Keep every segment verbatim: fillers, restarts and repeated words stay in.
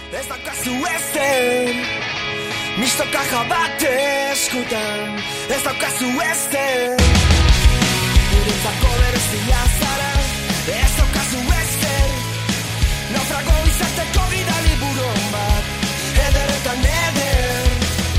Ez daukazu ezer, mistokaja bat eskutan. Ez daukazu ezer, niretzako berezia zara. Ez daukazu ezer, naufrago izateko gidali buron bat. Eder eta neder,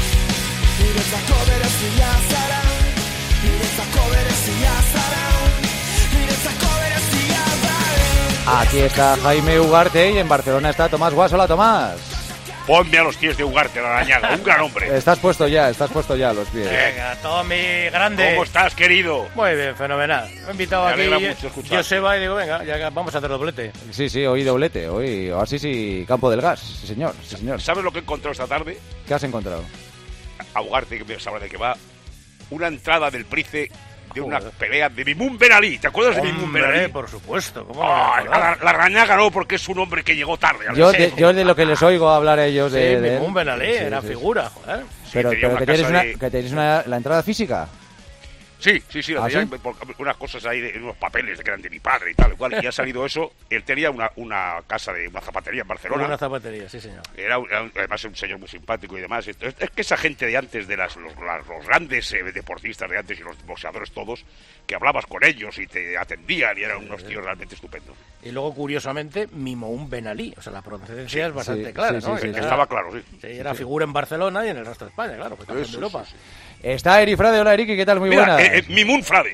niretzako berezia zara. Niretzako berezia zara. Niretzako berezia zara. Aquí está Jaime Ugarte y en Barcelona está Tomás Guas. Hola, Tomás. Ponme a los pies de Ugarte, la arañaga, un gran hombre. Estás puesto ya, estás puesto ya a los pies. Venga, Tommy, grande. ¿Cómo estás, querido? Muy bien, fenomenal. Me he invitado Me aquí alegra mucho escucharte. Joseba y digo, venga, ya vamos a hacer doblete. Sí, sí, hoy doblete, hoy así sí, Campo del Gas, sí señor, sí señor. ¿Sabes lo que he encontrado esta tarde? ¿Qué has encontrado? A Ugarte, que sabrá de qué va. Una entrada del Price de una pelea de Mimoun Ben Ali. ¿Te acuerdas de Mimoun Ben Ali? Por supuesto. ¿Cómo no Ay, me voy a la, acordar? la arañaga no, porque es un hombre que llegó tarde. al Yo deseo. de, yo de lo que les oigo hablar a ellos de, Sí, de él. Mimoun Ben Ali, Sí, era sí. figura, joder. Pero, tenía pero una que tienes casa una, de- que tenéis una, la entrada física. Sí, sí, sí, lo ¿Ah, tenía sí? por- unas cosas ahí, de, unos papeles que eran de mi padre y tal, igual, y ha salido eso. Él tenía una, una casa de una zapatería en Barcelona. Una zapatería, sí, señor. Era, un- era un- además un señor muy simpático y demás. Entonces, es que esa gente de antes, de las, los, las- los grandes eh, deportistas de antes y los boxeadores todos, que hablabas con ellos y te atendían y eran unos tíos realmente estupendos. Y luego, curiosamente, Mimoun Ben Ali. O sea, la pronunciación es bastante sí, clara, sí, ¿no? sí, sí, Era- Que estaba claro, sí. sí, era figura en Barcelona y en el resto de España, claro, pues campeón Eso, de Europa. sí, sí. Está Eri Frade, hola Eriki, ¿qué tal? Muy Mira, buenas. eh, eh, Mimoun Frade.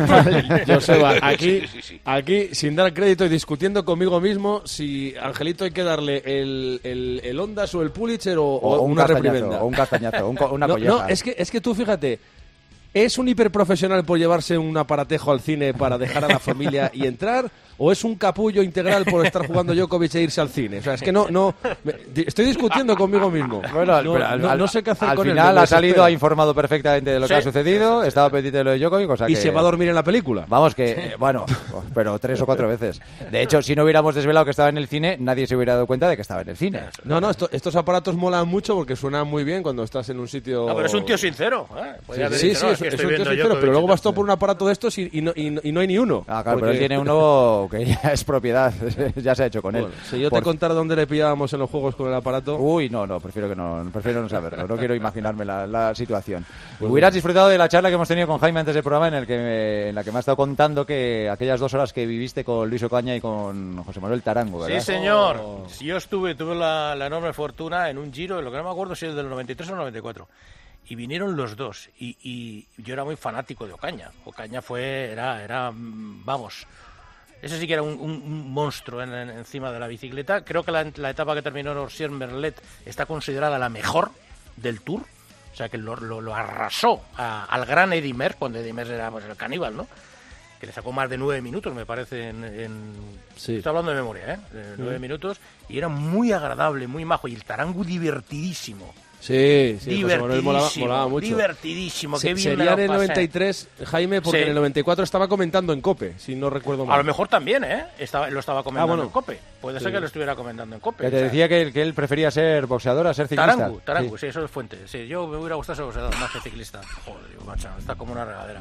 Joseba, aquí, Sí, sí, sí. aquí, sin dar crédito y discutiendo conmigo mismo si Angelito hay que darle el, el, el Ondas o el Pulitzer o, o, o un una castañazo, reprimenda. o un castañazo, un co- una No, colleja. no, es que, es que tú fíjate, ¿es un hiperprofesional por llevarse un aparatejo al cine para dejar a la familia y entrar? ¿O es un capullo integral por estar jugando Djokovic e irse al cine? O sea, es que no, no, me- di- estoy discutiendo conmigo mismo. Bueno, al- no, pero al, no- al- no sé qué hacer al con él, final me ha salido, desespera. ha informado perfectamente de lo que Sí. ha sucedido, estaba pendiente de lo de Djokovic, o sea ¿Y que... se va a dormir en la película? Vamos que, eh, bueno, pero tres o cuatro veces. De hecho, si no hubiéramos desvelado que estaba en el cine, nadie se hubiera dado cuenta de que estaba en el cine. No, no, esto- estos aparatos molan mucho porque suenan muy bien cuando estás en un sitio... No, pero es un tío sincero. ¿eh? Podría Sí, decirte, sí, no, es, aquí es estoy un tío viendo sincero, Djokovic pero luego y vas tal. todo por un aparato de estos y, y no, y no- y no hay ni uno. Ah, claro, pero Porque- él tiene uno que ya es propiedad, ya se ha hecho con él. Bueno, si yo Por- te contara dónde le pillábamos en los juegos con el aparato... Uy, no, no, prefiero que no, prefiero no saberlo, no quiero imaginarme la, la situación. Hubieras disfrutado de la charla que hemos tenido con Jaime antes del programa en, el que me- en la que me ha estado contando que aquellas dos horas que viviste con Luis Ocaña y con José Manuel Tarango, ¿verdad? Sí, señor. Si yo estuve, tuve la, la enorme fortuna en un Giro, lo que no me acuerdo si es del noventa y tres o noventa y cuatro. Y vinieron los dos. Y, y yo era muy fanático de Ocaña. Ocaña fue, era, era, mm, vamos, ese sí que era un, un- un monstruo en- en- encima de la bicicleta. Creo que la, la etapa que terminó en Orsier-Merlet está considerada la mejor del Tour. O sea, que lo, lo- lo arrasó a- al gran Eddy Merckx, cuando Eddy Merckx era pues, el caníbal, ¿no? Que le sacó más de nueve minutos, me parece, en... en- Sí. Estoy hablando de memoria, ¿eh? De nueve minutos. Y era muy agradable, muy majo. Y el Tarango divertidísimo. Sí, sí, José Manuel molaba, Divertidísimo. molaba mucho. Divertidísimo. Se- Qué bien me sería lo en el pasé. noventa y tres, Jaime, porque Sí. en el noventa y cuatro estaba comentando en COPE, si no recuerdo mal. A lo mejor también, ¿eh? Estaba, lo estaba comentando Ah, bueno. en COPE. Puede ser Sí. que lo estuviera comentando en COPE. Que te o sea, decía que, él- que él prefería ser boxeador a ser ciclista. Tarango, Tarango, Sí. sí. Eso es fuente. Sí, yo me hubiera gustado ser boxeador más que ciclista. Joder, digo, macho, está como una regadera.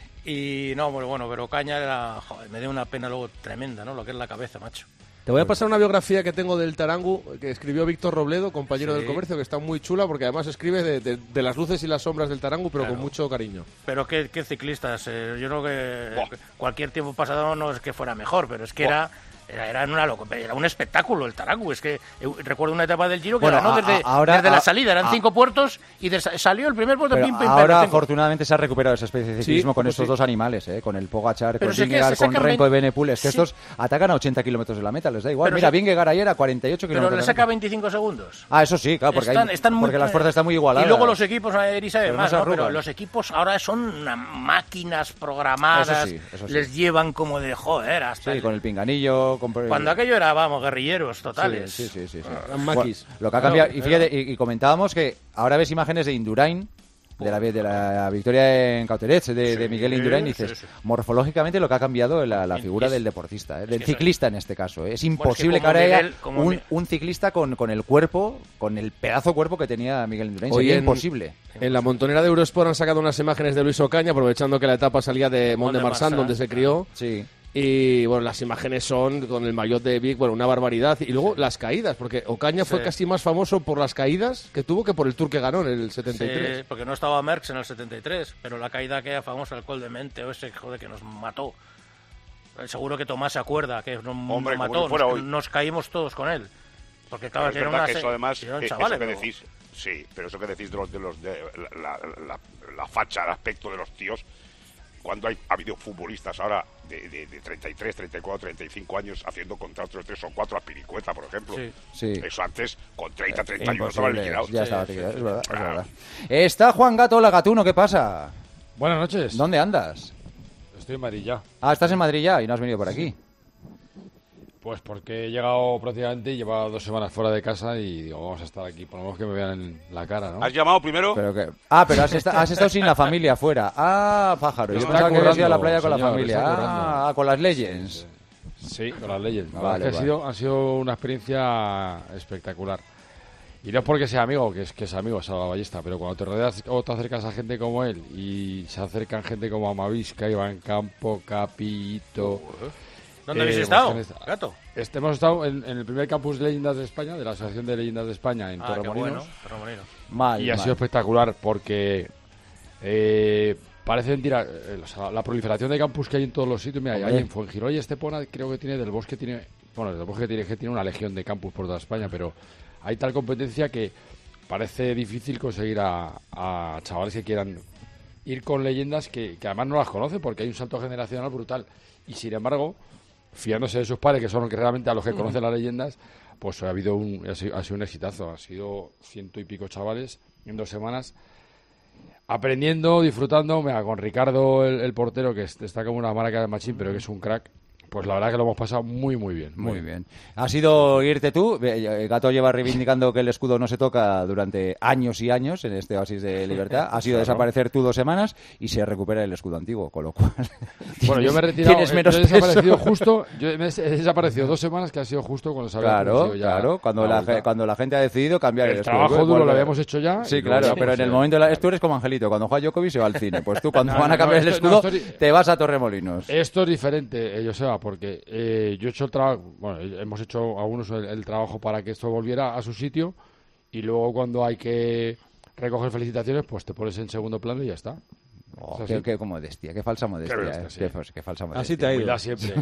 Y no, bueno, bueno, pero Caña era, joder, me dio una pena luego tremenda, ¿no? Lo que es la cabeza, macho. Te voy a pasar una biografía que tengo del Tarango que escribió Víctor Robledo, compañero Sí. del comercio, que está muy chula porque además escribe de, de- de las luces y las sombras del Tarango, pero Claro. con mucho cariño. Pero qué, qué ciclistas. eh, yo creo que Buah. que cualquier tiempo pasado no es que fuera mejor, pero es que era, era, era, una loco- era un espectáculo el Tarango. Es que eh, recuerdo una etapa del Giro que Bueno, ganó a- desde, a- ahora- desde la a- salida. Eran a- cinco puertos y de- salió el primer puerto. Pero pim, pim, pim, ahora, lo tengo. afortunadamente, se ha recuperado esa especie de ciclismo Sí, con pues estos sí. dos animales, ¿eh? Con el Pogacar, Pero con si es que Vingegaard, se con sacan Renko y veinte Benepul. Es que Sí. estos atacan a ochenta kilómetros de la meta, les da igual. Pero Mira, se- Vingegaard ayer a cuarenta y ocho Pero kilómetros le de la saca meta. veinticinco segundos. Ah, eso sí, claro, porque, están, hay- están muy- porque las fuerzas están muy igualadas. Y luego los equipos, Eri sabe Pero no más, se ¿no? Pero arrugan. los equipos ahora son unas máquinas programadas. Eso sí, eso sí. Les llevan como de joder hasta Sí, el- con el pinganillo. Con... Cuando aquello era, vamos, guerrilleros totales. Sí, sí, sí. sí, sí. Eran maquis. Bueno, lo que ha cambiado, y fíjate, y, y comentábamos que ahora ves imágenes de Indurain, de la, de la victoria en Cauterets, de, de Miguel Indurain, y dices, sí, sí. morfológicamente lo que ha cambiado la, la Y- figura es- del deportista, ¿eh? del que eso- ciclista en este caso. ¿eh? Es Bueno, es que imposible que como ahora haya Miguel- como un, Mi- un ciclista con, con el cuerpo, con el pedazo cuerpo que tenía Miguel Indurain. Hoy Sería en- imposible. En la montonera de Eurosport han sacado unas imágenes de Luis Ocaña, aprovechando que la etapa salía de Mont de Marsan, Mont-de-Marsan, donde se crió. Sí. Y bueno, las imágenes son con el maillot de Vic, bueno, una barbaridad. Y luego las caídas, porque Ocaña fue Sí. casi más famoso por las caídas que tuvo que por el Tour que ganó en el setenta y tres. Sí, porque no estaba Merckx en el setenta y tres, pero la caída aquella famosa, el Col de Mente, o ese joder que nos mató. Eh, Seguro que Tomás se acuerda que nos Hombre, como mató, si fuera nos, hoy. nos caímos todos con él. Porque Pero claro, es que era verdad una que se- eso además, eran eh, chavales, eso que luego. decís, sí, pero eso que decís de los, de los de la, la, la facha, el aspecto de los tíos, cuando hay, ha habido futbolistas ahora de, de, de treinta y tres, treinta y cuatro, treinta y cinco años haciendo contratos de tres o cuatro a Piricueta, por ejemplo. Sí. Sí. Eso antes, con treinta, treinta y uno estaban Imposible, liquidados. ya estaba Sí, liquidado, sí, es verdad, es Claro. verdad. Está Juan Gato, hola Gatuno, ¿qué pasa? Buenas noches. ¿Dónde andas? Estoy en Madrid ya. Ah, estás en Madrid ya y no has venido por aquí. Pues porque he llegado prácticamente y llevaba dos semanas fuera de casa y digo, vamos a estar aquí, por lo menos que me vean en la cara, ¿no? ¿Has llamado primero? Pero que... Ah, pero has, esta- has estado sin la familia fuera. Ah, pájaro. Yo Está pensaba que habías ido a la currando, playa con la señor, familia. está currando. Ah, con las Legends. Sí, con las leyes. La Vale, verdad es que vale. ha sido, ha sido una experiencia espectacular. Y no es porque sea amigo, que es que es amigo, Salva Ballesta, pero cuando te rodeas o te acercas a gente como él y se acercan gente como Amavisca, Iván Campo, Capito... ¿Dónde Eh, habéis estado, pues, en Gato? Este, hemos estado en, en el primer campus de Leyendas de España, de la Asociación de Leyendas de España, en Ah, qué Torremolinos. bueno, Torremolinos. Mal, Y ha mal. sido espectacular porque eh, parece mentira eh, o sea, la proliferación de campus que hay en todos los sitios. Mira, Hombre. hay en Fuengirola y Estepona, creo que tiene del Bosque, tiene, bueno, del Bosque tiene que tiene una legión de campus por toda España, pero hay tal competencia que parece difícil conseguir a, a chavales que quieran ir con leyendas que, que además no las conocen porque hay un salto generacional brutal. Y sin embargo, fiándose de sus padres, que son los que realmente a los que conocen las leyendas, pues ha habido un, ha sido, ha sido un exitazo. Ha sido ciento y pico chavales en dos semanas aprendiendo, disfrutando. Mira, con Ricardo, el, el portero, que es- está como una marca de machín, pero que es un crack. Pues la verdad que lo hemos pasado muy, muy bien. Muy bien. ¿Ha sido irte tú? Eh, Gato lleva reivindicando que el escudo no se toca durante años y años en este oasis de libertad. Ha sido Claro. desaparecer tú dos semanas y se recupera el escudo antiguo, con lo cual... Bueno, yo me he retirado. Tienes eh, menos yo he desaparecido peso. justo. Yo me he he desaparecido dos semanas, que ha sido justo cuando se había Claro, producido ya claro. Cuando la, vuelta. ge- cuando la gente ha decidido cambiar el, El escudo. trabajo Pues, duro lo vuelve- habíamos hecho ya. Sí, y luego claro, ya, pero pues, en el eh, momento... de la- Tú eres como Angelito. Cuando juega Djokovic se va al cine. Pues tú, cuando No, van a no, cambiar no, el esto- no, escudo, esto- te vas a Torremolinos. Esto es diferente, eh, Joseba, porque eh, yo he hecho el trabajo, bueno, eh, hemos hecho algunos el, el trabajo para que esto volviera a su sitio y luego cuando hay que recoger felicitaciones, pues te pones en segundo plano y ya está. Oh, Es qué, así. qué- qué modestia, qué falsa modestia. bestia, eh. sí. Qué, fa- qué falsa modestia. Así te ha ido. Humildad siempre.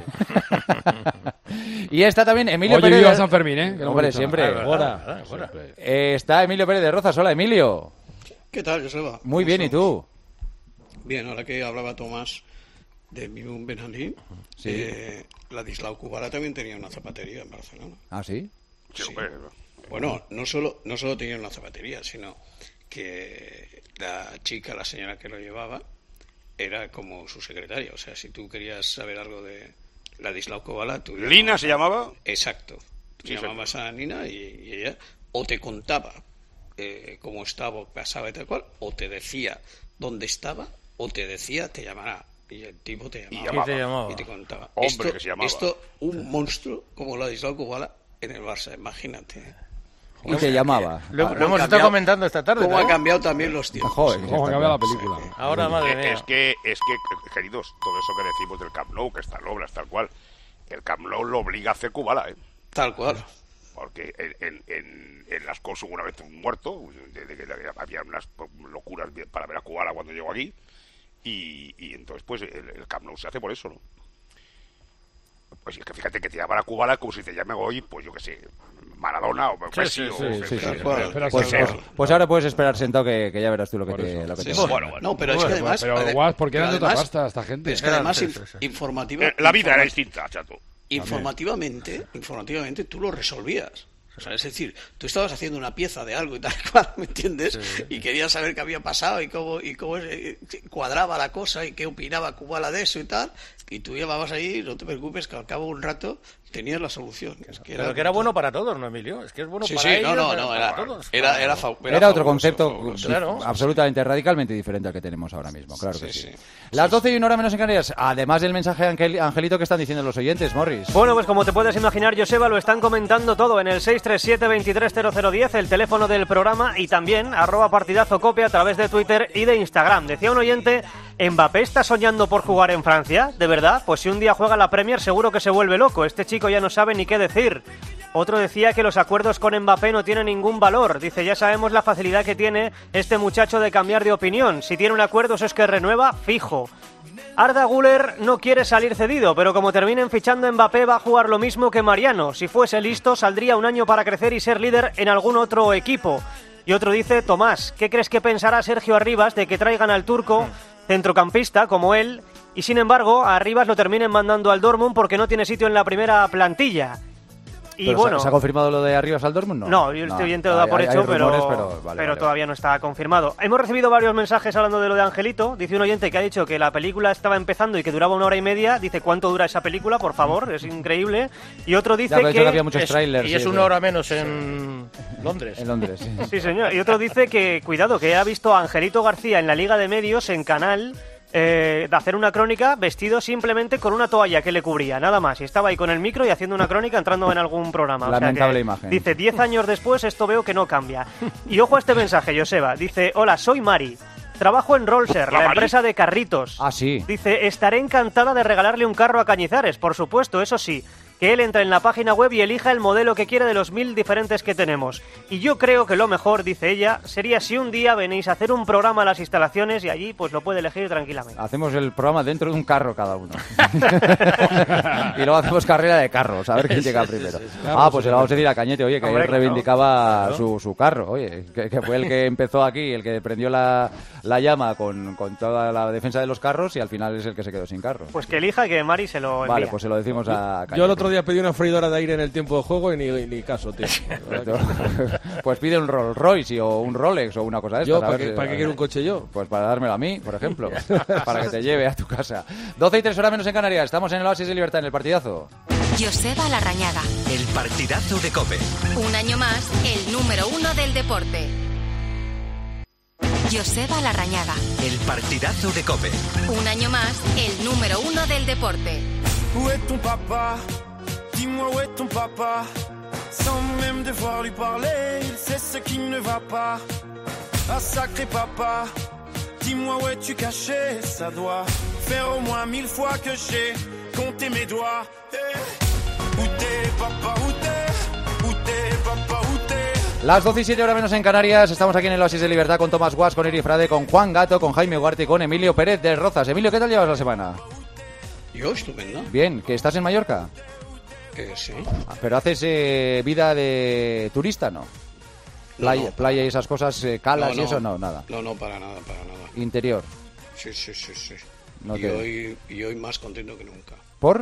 Y está también Emilio Oye, Pérez. viva de- San Fermín, ¿eh? Que no Hombre, hemos dicho siempre. nada. Ahora. Ah, ahora. Siempre. Eh, está Emilio Pérez de Rozas. Hola, Emilio. ¿Qué tal, Joseba? Muy ¿Cómo bien, ¿y estamos? tú? Bien, ahora que hablaba Tomás de Mimún Benalí, Sí. eh, Ladislau Kubala también tenía una zapatería en Barcelona. Ah, ¿sí? Sí, Sí. hombre. Bueno, no solo, no solo tenía una zapatería, sino que la chica, la señora que lo llevaba, era como su secretaria. O sea, si tú querías saber algo de Ladislau Kubala, tú ¿Lina llamabas se a- llamaba? Exacto. Tú Sí, llamabas a Nina y, y ella o te contaba eh, cómo estaba, pasaba y tal cual, o te decía dónde estaba, o te decía te llamará. Y el tipo te llamaba. llamaba. ¿Qué te llamaba? Y te contaba. Hombre, esto, que se llamaba. esto, un monstruo como Ladislau Kubala en el Barça, imagínate. Y te llamaba. Lo, ¿Cómo lo hemos han estado cambiado- comentando esta tarde. ¿Cómo ha también. cambiado también los tiempos? Joder, ¿Cómo ha cambiado la película? Ahora, madre Eh, mía. Es que, es que, queridos, todo eso que decimos del Camp Nou, que está en obras, tal cual, el Camp Nou lo obliga a hacer Kubala, ¿eh? Tal cual. Porque en, en, en, en las cosas una vez un muerto, desde que había unas locuras para ver a Kubala cuando llegó aquí, y, y entonces pues el, el Camp Nou se hace por eso, ¿no? Pues es que fíjate que te llaman a Kubala como si te llamen hoy, pues yo qué sé, Maradona o Messi sí, o... sí, o- sí, sí. o- Tal Espera, Pues, espera, pues- pues ahora puedes esperar sentado que, que ya verás tú lo que Por te, eso. lo que Sí, te sí. va. Bueno, bueno. No, pero es que Bueno, además... pero, ade- guas, ¿por qué pero dan tanta además- pasta a esta gente? Es que Eran- además sí, inf- sí, sí. informativa... Eh, La vida era informa- distinta, chato. informativamente, informativamente tú lo resolvías. O sea, es decir, tú estabas haciendo una pieza de algo y tal cual, ¿me entiendes? Y querías saber qué había pasado y cómo y cómo eh, cuadraba la cosa y qué opinaba Kubala de eso y tal. Y tú llevabas ahí, no te preocupes, que al cabo de un rato tenías la solución. Es que Pero que era bueno para todos, ¿no, Emilio? Es que es bueno Sí, para sí, ellos, no, no, pero no, para era, todos. era, era, fa- Era, otro fabuloso, concepto fabuloso. Claro. absolutamente radicalmente diferente al que tenemos ahora mismo, claro que sí. Sí, sí. Las doce y una hora menos en Canarias, además del mensaje Angel- Angelito que están diciendo los oyentes, Morris. Bueno, pues como te puedes imaginar, Joseba, lo están comentando todo en el seis tres siete, veintitrés cero cero diez, el teléfono del programa, y también arroba partidazo cope a través de Twitter y de Instagram. Decía un oyente ¿Mbappé está soñando por jugar en Francia? ¿De verdad? Pues si un día juega la Premier seguro que se vuelve loco. Este chico ya no sabe ni qué decir. Otro decía que los acuerdos con Mbappé no tienen ningún valor. Dice, ya sabemos la facilidad que tiene este muchacho de cambiar de opinión. Si tiene un acuerdo, eso es que renueva fijo. Arda Güler no quiere salir cedido, pero como terminen fichando Mbappé va a jugar lo mismo que Mariano. Si fuese listo, saldría un año para crecer y ser líder en algún otro equipo. Y otro dice, Tomás, ¿qué crees que pensará Sergio Arribas de que traigan al turco, centrocampista como él, y sin embargo a Arribas lo terminen mandando al Dortmund porque no tiene sitio en la primera plantilla? Y ¿Pero bueno, ¿se ha confirmado lo de Arribas al Dortmund? No, no yo estoy bien te lo da por hay, hecho, hay rumores, pero, pero, vale, pero vale, todavía vale. no está confirmado. Hemos recibido varios mensajes hablando de lo de Angelito. Dice un oyente que ha dicho que la película estaba empezando y que duraba una hora y media. Dice, ¿cuánto dura esa película? Por favor, es increíble. Y otro dice Ya, pero que... que había muchos Es- trailers. y es sí, una sí. hora menos en Londres. En Londres, sí. Sí, señor. Y otro dice que, cuidado, que ha visto a Angelito García en la Liga de Medios, en Canal, eh, de hacer una crónica vestido simplemente con una toalla que le cubría, nada más. Y estaba ahí con el micro y haciendo una crónica entrando en algún programa. O sea Lamentable que, imagen. Dice, diez años después esto veo que no cambia. Y ojo a este mensaje, Joseba. Dice, hola, soy Mari. Trabajo en Rollser, ¿La la Mari? empresa de carritos. Ah, sí. Dice, estaré encantada de regalarle un carro a Cañizares, por supuesto, eso sí. Que él entre en la página web y elija el modelo que quiere de los mil diferentes que tenemos. Y yo creo que lo mejor, dice ella, sería si un día venís a hacer un programa a las instalaciones y allí pues lo puede elegir tranquilamente. Hacemos el programa dentro de un carro cada uno. Y luego hacemos carrera de carros, a ver quién llega primero. Ah, pues se lo vamos a decir a Cañete, oye, que Hombre, él claro. reivindicaba Claro. su, su carro, oye, que, que fue el que empezó aquí, el que prendió la, la llama con, con toda la defensa de los carros y al final es el que se quedó sin carro. Pues que elija y que Mari se lo envía. Vale, pues se lo decimos a Cañete. Yo el otro día pedí una freidora de aire en el tiempo de juego y ni, ni caso, tío. Pues pide un Rolls Royce o un Rolex o una cosa de Yo, estas. a ¿para ver qué, si- ¿para qué quiero un coche yo? Pues para dármelo a mí, por ejemplo, para que te lleve a tu casa. doce y tres horas menos en Canarias, estamos en el Oasis de Libertad, en el partidazo. Joseba Larrañaga. El partidazo de COPE. Un año más, el número uno del deporte. Joseba Larrañaga. El partidazo de COPE. Un año más, el número uno del deporte. Où est ton papa? Dis-moi où est ton papa? Sans même devoir lui parler, il sait ce qui ne va pas. Ah sacré papa, dis-moi où es-tu caché? Ça doit faire au moins mille fois que j'ai compté mes doigts. Eh, où t'es papa, où t'es? Où t'es papa, où t'es? Las doce y siete horas menos en Canarias, estamos aquí en el Oasis de Libertad con Tomás Guas, con Eri Frade, con Juan Gato, con Jaime Ugarte y con Emilio Pérez de Rozas. Emilio, ¿qué tal llevas la semana? Yo, estupendo. Bien, ¿que estás en Mallorca? Que sí. Ah, ¿pero haces eh, vida de turista, no? Playa, no. playa y esas cosas, eh, calas No, no. y eso, no, nada. No, no, para nada, para nada. Interior. Sí, sí, sí, sí. No y, te- hoy, y hoy más contento que nunca. ¿Por?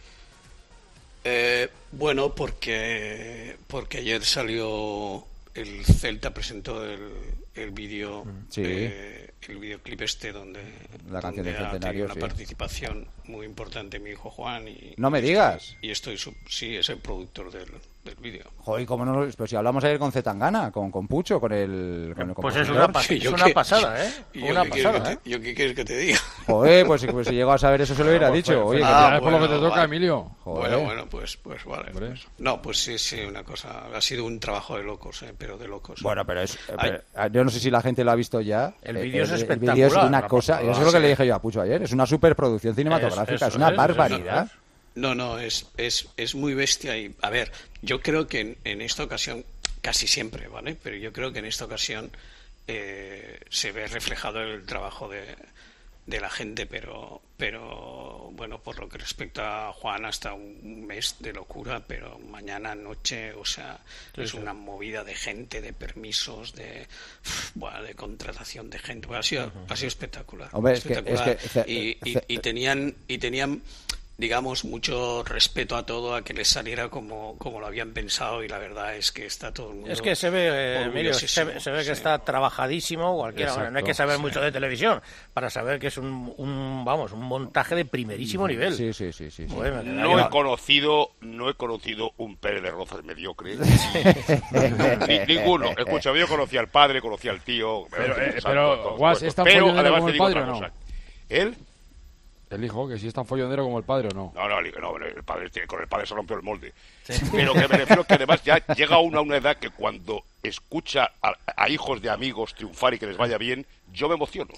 Eh, bueno, porque porque ayer salió el Celta presentó el, el vídeo Sí. eh, el videoclip este donde La canción donde del ha centenario, tenido una sí. participación muy importante mi hijo Juan y No me y digas. estoy- y estoy sub- sí es el productor del, del vídeo. Joder, ¿cómo no? lo- Pero si hablamos ayer con Zetangana, con, con Pucho, con el, con el Pues es compositor. una, pas- Sí, es yo una qué- pasada, ¿eh? ¿Y yo Una qué quieres pasada, que ¿eh? te- yo qué quieres que te diga? Joder, pues, si- pues si llego a saber eso se lo hubiera Pues dicho. fue- Oye, Ya, que- Ah, es por lo que bueno, te toca, vale. Emilio. Joder. Bueno, bueno, pues pues vale. Hombre. pues- no, pues sí, sí, una cosa. Ha sido un trabajo de locos, eh, pero de locos. Bueno, pero es. Ay. pero, eh, yo no sé si la gente lo ha visto ya. El Eh, vídeo es El vídeo es espectacular, una la cosa. pasada. Eso es lo que Sí. le dije yo a Pucho ayer. Es una superproducción cinematográfica. Eso, es una eso, barbaridad. eso No, no, es, es, es muy bestia y, a ver, yo creo que en, en esta ocasión, casi siempre, ¿vale? Pero yo creo que en esta ocasión eh, se ve reflejado el trabajo de, de la gente, pero, pero, bueno, por lo que respecta a Juan, hasta un mes de locura, pero mañana, noche, o sea, es una movida de gente, de permisos, de, bueno, de contratación de gente. Bueno, ha sido, ha sido espectacular. Hombre, es que- espectacular. es que- y, y- ce- y tenían, y tenían digamos, mucho respeto a todo, a que les saliera como, como lo habían pensado, y la verdad es que está todo el mundo Es que se ve, eh, Emilio, se, orgullosísimo, ve- se ve que sí. está trabajadísimo cualquiera. Bueno, no hay que Exacto, saber sí. mucho de televisión para saber que es un, un vamos, un montaje de primerísimo nivel. Sí, sí, sí, sí. sí. Joder, me queda No yo- he conocido, no he conocido un Pérez de Rozas mediocre. Ni- ninguno. Escucha, yo conocí al padre, conocí al tío. Pero, eh, Exacto, pero, todo, Guas, todo. ¿es tan Pero, follonero además, como te el digo padre otra o no? cosa. ¿Él? El hijo, que si es tan follonero como el padre o no. No, no, no, bueno, el padre, tiene- con el padre se rompió el molde. Pero que me refiero que además ya llega uno a una edad que cuando escucha a, a hijos de amigos triunfar y que les vaya bien, yo me emociono.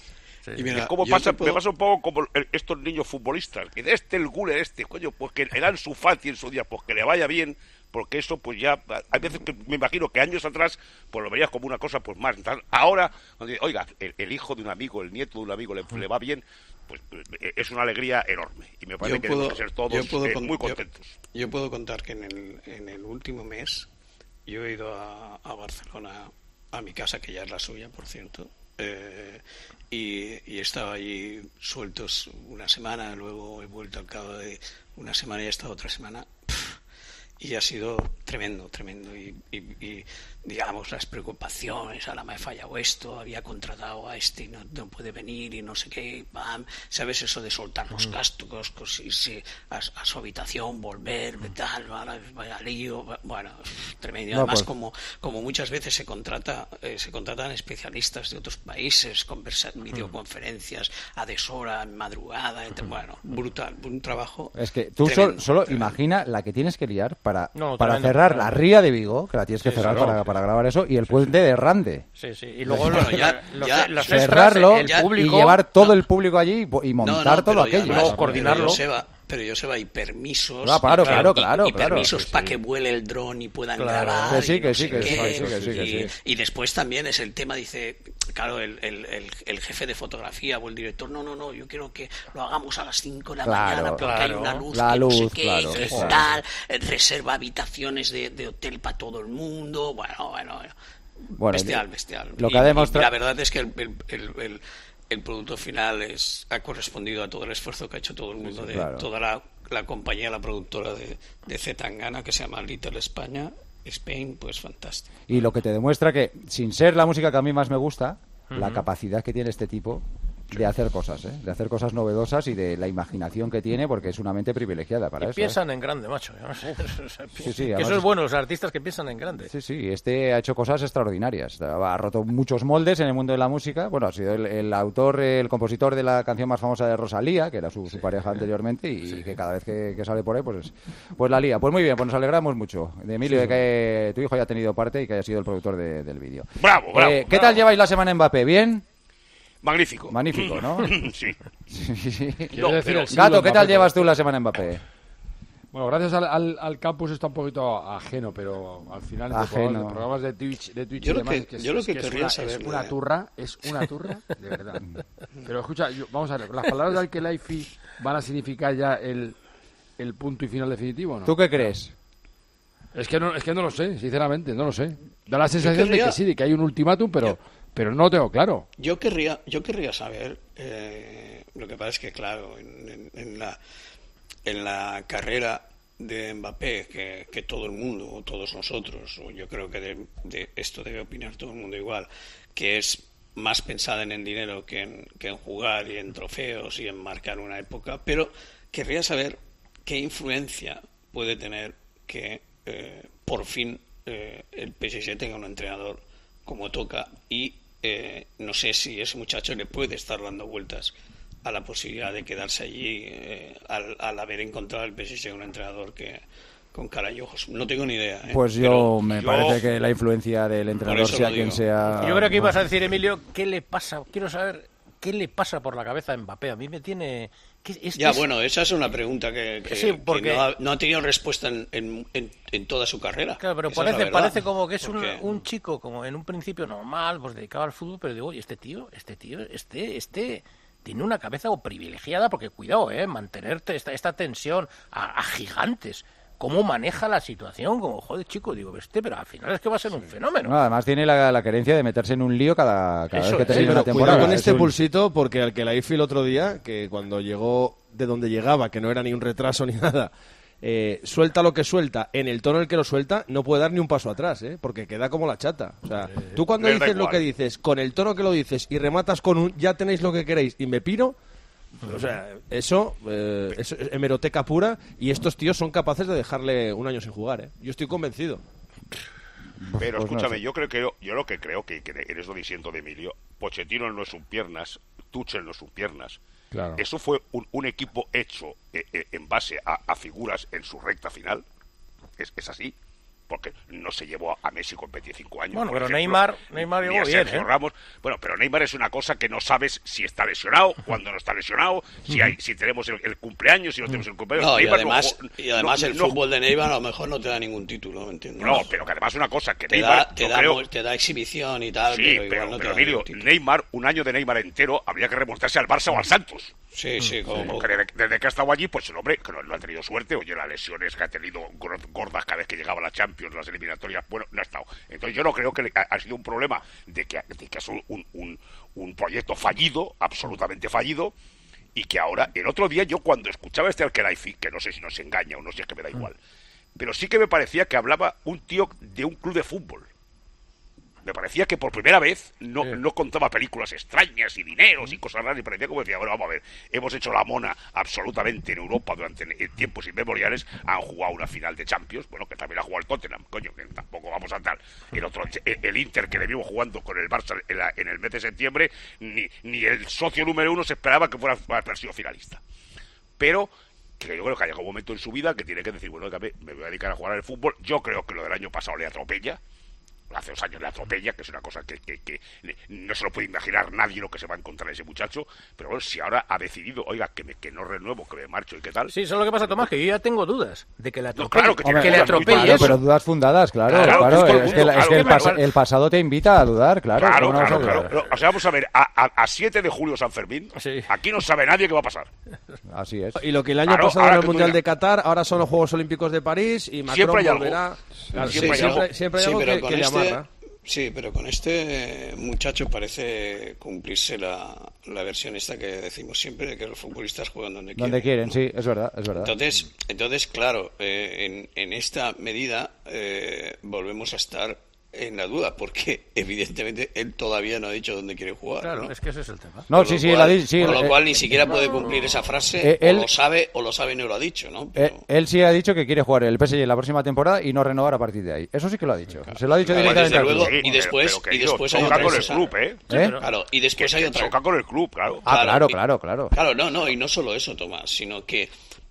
Sí. Y mira, es como yo pasa, te puedo- me pasa un poco como el- estos niños futbolistas, que de este el Guller este, coño, pues que era en su Fati en su día, pues que le vaya bien, porque eso pues ya, hay veces que me imagino que años atrás pues lo verías como una cosa pues más, tal. Ahora, cuando dice, oiga, el, el hijo de un amigo, el nieto de un amigo le, le va bien, pues eh, es una alegría enorme, y me parece Yo que puedo- debemos ser todos yo puedo eh, con- muy yo- contentos. Yo, puedo contar que en el, en el último mes yo he ido a, a Barcelona, a mi casa, que ya es la suya, por cierto, eh, y, y he estado allí sueltos una semana, luego he vuelto al cabo de una semana y he estado otra semana. Pff, y ha sido tremendo, tremendo. Y, y, y, digamos, las preocupaciones, ahora me ha fallado esto, había contratado a este y no, no puede venir y no sé qué, bam. ¿Sabes? Eso de soltar los gastos, cos- irse a, a su habitación, volver, tal, vaya, vaya lío, bueno, tremendo. Y No, además, pues- como, como muchas veces se contrata, eh, se contratan especialistas de otros países, conversa, videoconferencias a deshora, en madrugada, entre- bueno, brutal, un trabajo. Es que tú sol- tremendo, solo tremendo. imagina la que tienes que liar para, No, para tremendo, cerrar tremendo. la ría de Vigo, que la tienes que Sí, cerrar claro. para, para grabar eso, y el puente de Rande. Sí, sí. Y luego Bueno, los, ya- los- ya- los extras, Cerrarlo el ya- público, y llevar todo no. el público allí y, po- y No, montar no, todo pero aquello. ya- Luego pero coordinarlo. Joseba, pero Joseba, y permisos. Ah, claro, y- claro, y- claro, y claro. permisos Sí, para sí. que vuele el dron y puedan Claro. grabar. Que sí, y que no sí, sé que sí, qué. que sí, que sí, que y, sí. y después también es el tema, dice, claro, el, el, el, el jefe de fotografía o el director, no, no, no, yo quiero que lo hagamos a las cinco de la Claro, mañana porque claro. hay una luz, La que no sé luz, qué, claro, que claro. tal, eh, reserva habitaciones de, de hotel para todo el mundo, bueno, bueno, bueno. Bueno, bestial, bestial. lo que Y- ha y demostrado- la verdad es que el, el, el, el- el producto final es ha correspondido a todo el esfuerzo que ha hecho todo el mundo, de claro. toda la, la compañía, la productora de, de Zetangana, que se llama Little España, Spain, pues fantástico. Y lo que te demuestra que, sin ser la música que a mí más me gusta, la capacidad que tiene este tipo de hacer cosas, ¿eh? De hacer cosas novedosas y de la imaginación que tiene, porque es una mente privilegiada para Y eso. piensan en grande, macho. Yo no sé. O sea, Sí, sí, que además eso es es- bueno, los artistas que piensan en grande. Sí, sí, este ha hecho cosas extraordinarias. Ha roto muchos moldes en el mundo de la música. Bueno, ha sido el, el autor, el compositor de la canción más famosa de Rosalía, que era su, su pareja anteriormente, y que cada vez que, que sale por ahí, pues, pues la lía. Pues muy bien, pues nos alegramos mucho de Emilio, de que tu hijo haya tenido parte y que haya sido el productor de- del vídeo. Bravo, bravo. Eh, ¿Qué bravo. tal lleváis la semana en Mbappé? ¿Bien? Magnífico. Magnífico, ¿no? Sí. Sí, sí. No, decir pero- el siglo Gato, ¿qué tal Mbappé? llevas tú la semana en Mbappé? Bueno, gracias al, al, al campus está un poquito ajeno, pero al final entre Ajeno. programas, de programas de Twitch, de Twitch Yo y lo demás, que- es que, yo lo es que que es querría una, saber es una de- turra, es una turra, de verdad. Pero escucha, yo- vamos a ver, las palabras de Al-Khelaifi van a significar ya el, el punto y final definitivo, ¿o ¿no? ¿Tú qué crees? Es que no, es que no lo sé, sinceramente, no lo sé. Da la sensación querría- de que sí, de que hay un ultimátum, pero, Yo- pero no lo tengo claro. Yo querría, yo querría saber, eh, lo que pasa es que, claro, en, en- en la, en la carrera de Mbappé, que, que todo el mundo, o todos nosotros, o yo creo que de, de esto debe opinar todo el mundo igual, que es más pensada en el dinero que en, que en jugar y en trofeos y en marcar una época, pero querría saber qué influencia puede tener que eh, por fin eh, el P S G tenga un entrenador como toca y eh, no sé si ese muchacho le puede estar dando vueltas a la posibilidad de quedarse allí eh, al, al haber encontrado el P S G un entrenador que con cara y ojos. No tengo ni idea. ¿eh? Pues yo Pero me yo- parece que la influencia del entrenador, eso sea lo quien digo. sea... Yo creo que ibas a decir, Emilio, ¿qué le pasa? Quiero saber qué le pasa por la cabeza a Mbappé. A mí me tiene... ¿qué- es- Ya, es- bueno, esa es una pregunta que, que- Sí, que porque- no, ha, no ha tenido respuesta en, en, en- en toda su carrera. Claro, pero Esa es la parece, verdad. parece como que es un, Porque- un chico como en un principio normal, pues dedicado al fútbol, pero digo, oye, este tío, este tío, este, este tiene una cabeza o privilegiada, porque cuidado, eh, mantenerte esta, esta tensión a, a gigantes. ¿Cómo maneja la situación? Como, joder, chico, digo, este, pero al final es que va a ser un fenómeno. No, además tiene la, la querencia de meterse en un lío cada, cada Eso vez que es. termina Sí, una pero temporada. cuidado con Es este un- pulsito, porque al que la el otro día, que cuando llegó de donde llegaba, que no era ni un retraso ni nada, eh, suelta lo que suelta, en el tono en el que lo suelta, no puede dar ni un paso atrás, ¿eh? Porque queda como la chata. O sea, tú cuando Les da dices lo igual. que dices, con el tono que lo dices, y rematas con un ya tenéis lo que queréis y me piro, o sea, eso, eh, eso es hemeroteca pura, y estos tíos son capaces de dejarle un año sin jugar, ¿eh? Yo estoy convencido. Pero Pues no escúchame, sé. yo creo que yo, yo lo que creo que, que en eso diciendo de Emilio, Pochettino no es un piernas, Tuchel no es un piernas. Claro. Eso fue un, un equipo hecho eh, eh, en base a, a figuras en su recta final. Es, es así. porque no se llevó a Messi con veinticinco años. Bueno, pero ejemplo, Neymar, Neymar llegó bien, Sergio ¿eh? Ramos. Bueno, pero Neymar es una cosa que no sabes si está lesionado, cuando no está lesionado, si hay, si tenemos el, el cumpleaños, si no tenemos el cumpleaños. No, y Neymar además, no, y además no, el no, fútbol de Neymar a lo mejor no te da ningún título, ¿me entiendes? No, pero que además una cosa que te Neymar, da, te, yo da, creo, te da exhibición y tal, sí, pero igual pero, no te pero da Emilio, ningún título. Neymar, un año de Neymar entero, habría que remontarse al Barça o al Santos. Sí, sí, como, Porque desde, desde que ha estado allí, pues el hombre, que no, no ha tenido suerte, oye, las lesiones que ha tenido gordas cada vez que llegaba a la Champions, las eliminatorias, bueno, no ha estado. Entonces yo no creo que le, ha, ha sido un problema de que, de que es un, un, un proyecto fallido, absolutamente fallido, y que ahora, el otro día yo cuando escuchaba este Al-Khelaifi, que no sé si nos engaña o no sé, es que me da igual, pero sí que me parecía que hablaba un tío de un club de fútbol. Me parecía que por primera vez no, sí. no contaba películas extrañas y dineros y cosas raras, y parecía como decía, bueno, vamos a ver, hemos hecho la mona absolutamente en Europa durante tiempos inmemoriales, han jugado una final de Champions, bueno, que también ha jugado el Tottenham, coño, que tampoco vamos a tal. El otro, el, el Inter, que le vimos jugando con el Barça en, la, en el mes de septiembre, ni, ni el socio número uno se esperaba que fuera a haber sido finalista. Pero que yo creo que ha llegado un momento en su vida que tiene que decir, bueno, me voy a dedicar a jugar al fútbol. Yo creo que lo del año pasado le atropella. Hace dos años le atropella, que es una cosa que, que, que no se lo puede imaginar nadie lo que se va a encontrar ese muchacho, pero bueno, si ahora ha decidido, oiga, que, me, que no renuevo, que me marcho y qué tal. Sí, eso es lo que pasa, Tomás, que yo ya tengo dudas de que le atropelle. No, claro, que, Hombre, que le atropelle. Claro, pero dudas fundadas, claro, claro, claro, claro es que, la, es que el, pas el pasado te invita a dudar, claro. Claro, claro, claro, claro. O sea, vamos a ver, a, a, a siete de julio San Fermín, sí. Aquí no sabe nadie qué va a pasar. Así es. Y lo que el año claro, pasado era el Mundial de Qatar, ahora son los Juegos Olímpicos de París y Macron volverá. Claro, sí, siempre, sí, siempre, siempre hay sí, algo que, que le este... amarra. Sí, pero con este muchacho parece cumplirse la, la versión esta que decimos siempre de que los futbolistas juegan donde quieren. Donde quieren, ¿no? Sí, es verdad, es verdad. Entonces, entonces claro, eh, en, en esta medida eh, volvemos a estar en la duda, porque evidentemente él todavía no ha dicho dónde quiere jugar. Claro, ¿no? es que ese es el tema. No, sí, sí, cual, él ha, sí, Con lo eh, cual ni siquiera puede cumplir esa frase, eh, él, o lo sabe, o lo sabe y no lo ha dicho, ¿no? Pero... Eh, él sí ha dicho que quiere jugar el P S G la próxima temporada y no renovar a partir de ahí. Eso sí que lo ha dicho. Claro. Se lo ha dicho Claro, directamente al luego, club. y después, pero, y después hay choca otra con el cosa. club, ¿eh? ¿Eh? Pero, claro, y después que, hay que otra choca con el club, claro. Ah, claro, y, claro, claro. Claro, no, no, y no solo eso, Tomás, sino que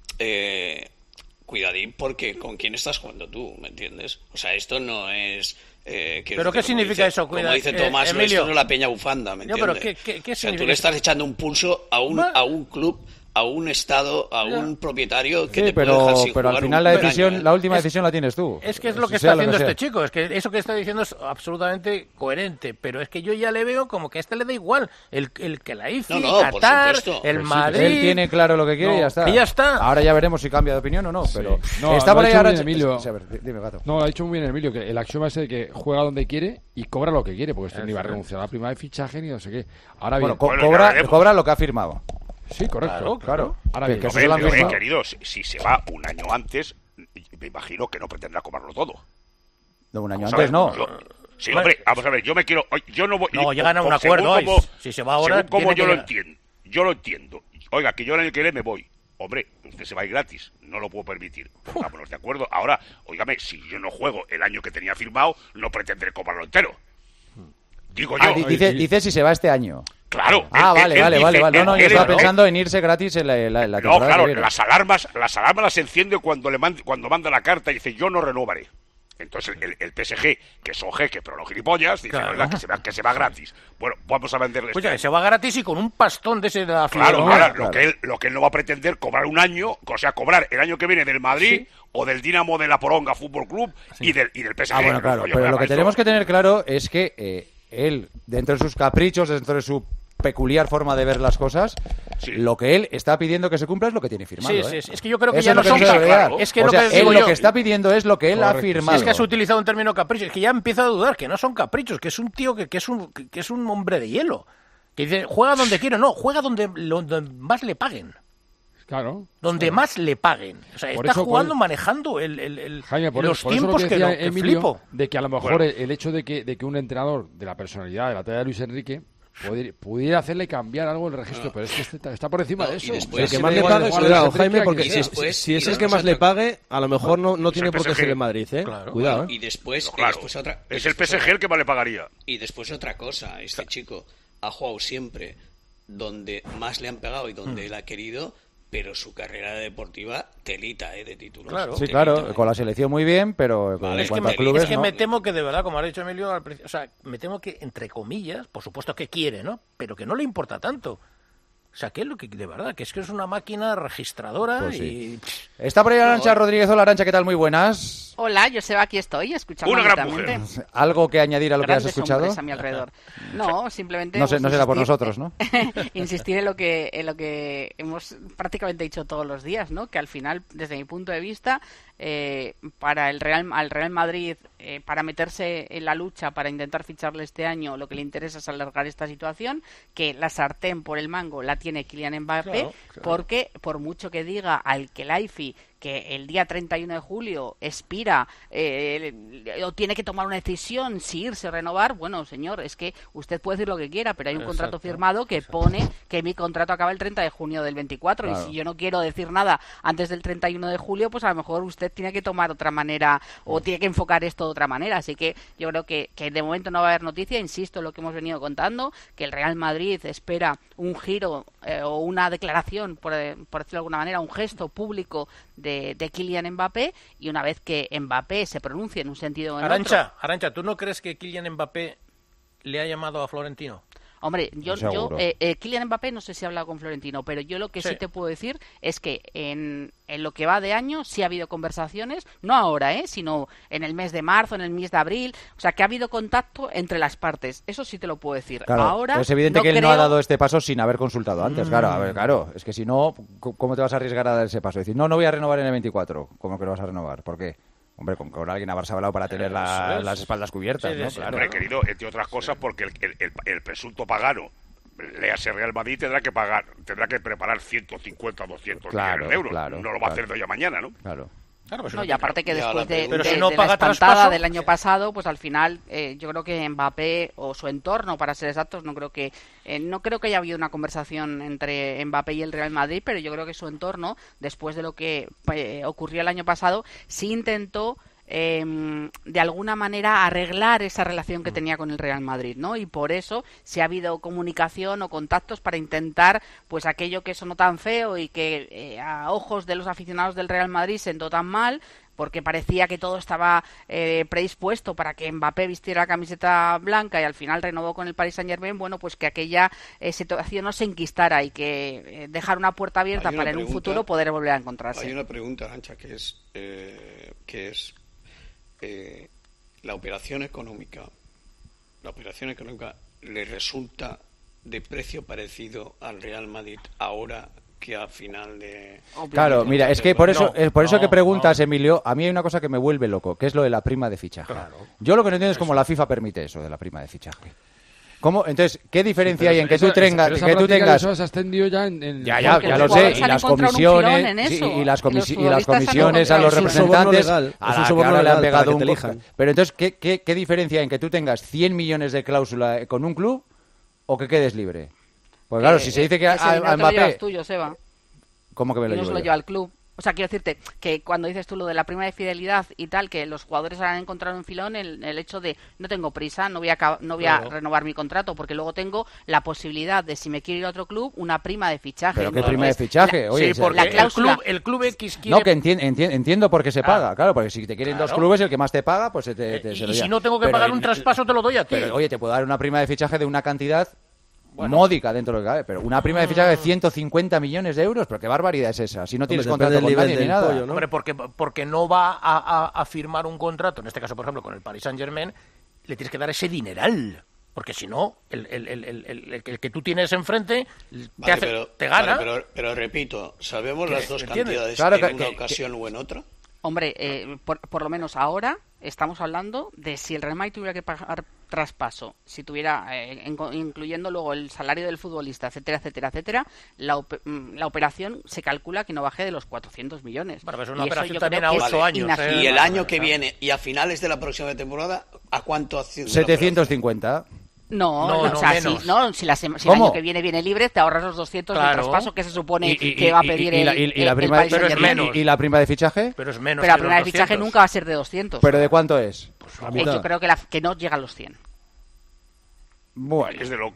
eh, cuidadín porque con quién estás jugando tú, ¿me entiendes? O sea, esto no es... Eh, ¿Pero qué significa dice, eso? Cuida, como dice Tomás, eh, no, esto no es la peña bufanda, ¿me entiendes? No, pero ¿qué, qué, qué o sea, tú le estás echando un pulso a un, a un club, a un estado, a un no. propietario que sí, te pero, puede dejar sin pero jugar al final un la decisión, año, ¿eh? la última es, decisión la tienes tú. Es que es lo que sea está haciendo lo que este chico, es que eso que está diciendo es absolutamente coherente, pero es que yo ya le veo como que a este le da igual, el, el que la hizo, no, no, Qatar, el pues Madrid... Sí, él tiene claro lo que quiere no, y ya está. Y ya está. Ahora ya veremos si cambia de opinión o no, sí. pero no, está por ahí ahora... Emilio. Sí, a ver, dime, Gato. No, ha dicho muy bien Emilio, que el axioma ese de que juega donde quiere y cobra lo que quiere, porque este ni va a renunciar a la prima de fichaje ni no sé qué. Ahora bien, bueno, co cobra, cobra lo que ha firmado. Sí, correcto. Claro, claro. Ahora bien, que eso ver, se lo pero, eh, queridos, si se va un año antes, me imagino que no pretendrá cobrarlo todo. No, un año vamos antes no. Yo, sí, bueno, hombre, vamos a ver, yo me quiero... Yo no voy... No, llegan a un acuerdo hoy. Como, si se va ahora... Según como yo lo llegar. entiendo. Yo lo entiendo. Oiga, que yo el año que viene me voy. Hombre, usted se va a ir gratis. No lo puedo permitir. Vámonos de acuerdo. Ahora, óigame, si yo no juego el año que tenía firmado, no pretendré cobrarlo entero. Digo yo. Ah, dice, dice si se va este año. Claro. Ah, él, vale, él, vale, él vale, dice, vale. No, no, él, yo estaba él, pensando él, en irse gratis en la, la, la temporada. No, claro, que viene. las alarmas, las alarmas las enciende cuando le manda, cuando manda la carta y dice yo no renovaré. Entonces el, el P S G, que son jeques, pero no gilipollas, dice claro. Verdad, que, se va, que se va gratis. Bueno, vamos a venderle. Pues ya, se va gratis y con un pastón de ese de la Claro, no, claro, claro. Lo, que él, lo que él no va a pretender cobrar un año, o sea, cobrar el año que viene del Madrid sí. o del Dinamo de la Poronga Fútbol Club sí. y, del, y del P S G. Ah, bueno, claro, no, pero lo que esto... tenemos que tener claro es que eh, él, dentro de sus caprichos, dentro de su peculiar forma de ver las cosas, sí. lo que él está pidiendo que se cumpla es lo que tiene firmado. Sí, ¿eh? sí, sí. Es que yo creo que Eso ya no, no son... Claro. Es que o lo sea, que él digo lo yo... que está pidiendo es lo que él Correcto. ha firmado. Sí, es que has utilizado un término capricho, es que ya empieza a dudar, que no son caprichos, que es un tío que, que, es, un, que es un hombre de hielo. Que dice, juega donde quiero, no, juega donde, donde más le paguen. Claro. Donde claro. más le paguen. O sea, por está eso, manejando, por... manejando el, el, el, Jaime, por los eso, por tiempos eso que, lo que, que que Emilio, flipo. de que a lo mejor bueno. el, el hecho de que, de que un entrenador de la personalidad, de la talla de Luis Enrique, Pudiera, pudiera hacerle cambiar algo el registro, no. pero es que este está por encima no, de eso. Después, el que más le pague, cuidado, Jaime, porque si, después, si es el que más le pague, a lo mejor no, no tiene por qué ser el Madrid, ¿eh? Claro. Cuidado, ¿eh? Y después, no, claro. y después otra... Es el P S G el que más le pagaría. Y después otra cosa, este chico ha jugado siempre donde más le han pegado y donde mm. él ha querido, pero su carrera deportiva telita, ¿eh? De títulos. Claro. Sí, Telita, claro, ¿eh? con la selección muy bien, pero Vale, en es que cuanto me- a clubes, es que ¿no? me temo que de verdad, como ha dicho Emilio al principio, o sea, me temo que, entre comillas, por supuesto que quiere, ¿no? Pero que no le importa tanto. O sea, que es lo que, de verdad, que es que es una máquina registradora Pues y... Está por ahí Arantxa Rodríguez. Hola, Arantxa, ¿qué tal? Muy buenas. Hola, Joseba, aquí estoy, escuchando Una gran atentamente. ¿Algo que añadir a lo que has Grandes escuchado? hombres a mi alrededor. No, simplemente... No, se, pues, no será por insistir- nosotros, ¿no? insistir en lo que en lo que hemos prácticamente dicho todos los días, ¿no? Que al final, desde mi punto de vista, eh, para el Real al Real Madrid, eh, para meterse en la lucha, para intentar ficharle este año, lo que le interesa es alargar esta situación, que la sartén por el mango la tiene Kylian Mbappé, Claro, claro. porque por mucho que diga al Khelaifi que el día treinta y uno de julio expira eh, o tiene que tomar una decisión si irse o renovar, bueno, señor, es que usted puede decir lo que quiera, pero hay un contrato Exacto, firmado que pone que mi contrato acaba el treinta de junio del veinticuatro Claro. y si yo no quiero decir nada antes del treinta y uno de julio, pues a lo mejor usted tiene que tomar otra manera o tiene que enfocar esto de otra manera, así que yo creo que, que de momento no va a haber noticia, insisto en lo que hemos venido contando, que el Real Madrid espera un giro eh, o una declaración, por, eh, por decirlo de alguna manera, un gesto público de, de Kylian Mbappé, y una vez que Mbappé se pronuncie en un sentido o en Arantxa, otro... Arantxa, ¿tú no crees que Kylian Mbappé le ha llamado a Florentino? Hombre, yo, yo Seguro. eh, eh, Kylian Mbappé no sé si ha hablado con Florentino, pero yo lo que sí, Sí. te puedo decir es que en, en lo que va de año sí ha habido conversaciones, no ahora, ¿eh? Sino en el mes de marzo, en el mes de abril, o sea que ha habido contacto entre las partes, eso sí te lo puedo decir. Claro, Ahora es evidente no que él creo... no ha dado este paso sin haber consultado antes. Claro, a ver, Mm. claro. Es que si no, c- ¿cómo te vas a arriesgar a dar ese paso? Decir, no, no voy a renovar en el veinticuatro. ¿Cómo que no vas a renovar? ¿Por qué? Hombre, con, con alguien habrás hablado para tener la- Eso es. las espaldas cubiertas, Sí, ¿no? sí, Claro. Hombre, querido, entre otras cosas, porque el, el, el, el presunto pagano, léase Real Madrid, tendrá que pagar, tendrá que preparar ciento cincuenta, doscientos Claro, millones de euros. claro, no lo va a claro. hacer de hoy a mañana, ¿no? Claro. Claro, pues No, no y aparte que Ya, después la de, pregunta- de- Pero si no de paga la espantada traspaso- del año pasado, pues al final eh, yo creo que Mbappé o su entorno, para ser exactos, no creo que eh, no creo que haya habido una conversación entre Mbappé y el Real Madrid, pero yo creo que su entorno, después de lo que eh, ocurrió el año pasado, sí intentó eh, de alguna manera arreglar esa relación que tenía con el Real Madrid, ¿no? Y por eso si ha habido comunicación o contactos para intentar, pues aquello que sonó tan feo y que eh, a ojos de los aficionados del Real Madrid sentó tan mal, porque parecía que todo estaba eh, predispuesto para que Mbappé vistiera la camiseta blanca y al final renovó con el Paris Saint-Germain, bueno, pues que aquella eh, situación no se enquistara y que eh, dejar una puerta abierta Hay una para en un pregunta- futuro poder volver a encontrarse. Hay una pregunta, Arantxa, que es, eh, que es eh, la operación económica. La operación económica le resulta de precio parecido al Real Madrid ahora que a final de... Claro, mira, es que por eso, No, es por eso no, que preguntas, no. Emilio, a mí hay una cosa que me vuelve loco, que es lo de la prima de fichaje. Yo lo que no entiendo es cómo la FIFA permite eso de la prima de fichaje. ¿Cómo? Entonces, ¿qué diferencia hay en que Eso- tú tengas, pero esa que tú práctica tengas eso se ha extendido ya en... en- Ya, ya, Porque ya los lo sé, jugadores y han las encontrado un filón comisiones, en sí, eso, y las, y los comisi- y las futbolistas han comisiones a los encontrado- Es un soborno representantes, legal, a es un la que soborno ahora le han legal pegado para que un te co- elijan. Pero entonces, ¿qué, qué, ¿qué diferencia hay en que tú tengas cien millones de cláusula con un club o que quedes libre? Pues claro, Eh, si se dice que ese a, dinero a te lo llevas Mbappé... tú, Joseba, ¿Cómo que me y lo no se llevo lo yo? lleva el club. O sea, quiero decirte que cuando dices tú lo de la prima de fidelidad y tal, que los jugadores han encontrado un filón el, el hecho de no tengo prisa, no voy a acab- no voy a Claro. renovar mi contrato porque luego tengo la posibilidad de, si me quiero ir a otro club, una prima de fichaje. ¿Pero qué Entonces, prima de fichaje? la- Oye, Sí, se- porque la el cláusula- club, el club X quiere... No, que entien- entien- entiendo por qué se Ah. paga, claro, porque si te quieren dos Claro. clubes, el que más te paga, pues se te, te- y, se y lo si lleva. no tengo que Pero pagar en- un traspaso, te lo doy a ti. Pero, oye, te puedo dar una prima de fichaje de una cantidad módica dentro de lo que cabe, pero una prima de fichaje de ciento cincuenta millones de euros, pero qué barbaridad es esa, si no tienes depende contrato del con nivel nadie ni del nada. pollo, ¿no? Hombre, porque, porque no va a, a- a firmar un contrato, en este caso, por ejemplo, con el Paris Saint-Germain, le tienes que dar ese dineral. Porque si no, el, el, el, el, el- el que- el que tú tienes enfrente te, Vale, hace- pero, te gana. vale, pero, pero repito, ¿sabemos ¿Qué? las dos ¿Entiendes? cantidades Claro en que- una que- ocasión o en otra? Hombre, eh, por, por lo menos ahora estamos hablando de si el Real Madrid tuviera que pagar traspaso, si tuviera, eh, en- incluyendo luego el salario del futbolista, etcétera, etcétera, etcétera, la, op- mm, la operación se calcula que no baje de los cuatrocientos millones. Bueno, pues es una Y eso operación yo también creo a que ocho es años, inaceptable. ¿eh? Y el más o año menos, que ¿no? viene y a finales de la próxima temporada, ¿a cuánto asciende? la setecientos cincuenta. No, No, no, no, o sea, menos. si, no, si, la sema- si el ¿Cómo? año que viene viene libre, te ahorras los doscientos Claro. del traspaso que se supone Y- y- que va a y- pedir y la- el, y- y la el prima Paris Pero es Saint-Germain. menos. ¿Y la prima de fichaje? Pero es menos Pero la que prima los de fichaje doscientos. nunca va a ser de doscientos. ¿Pero de cuánto es? La Eh, mitad. yo creo que, la, que no llega a los cien. Bueno, Es de locos.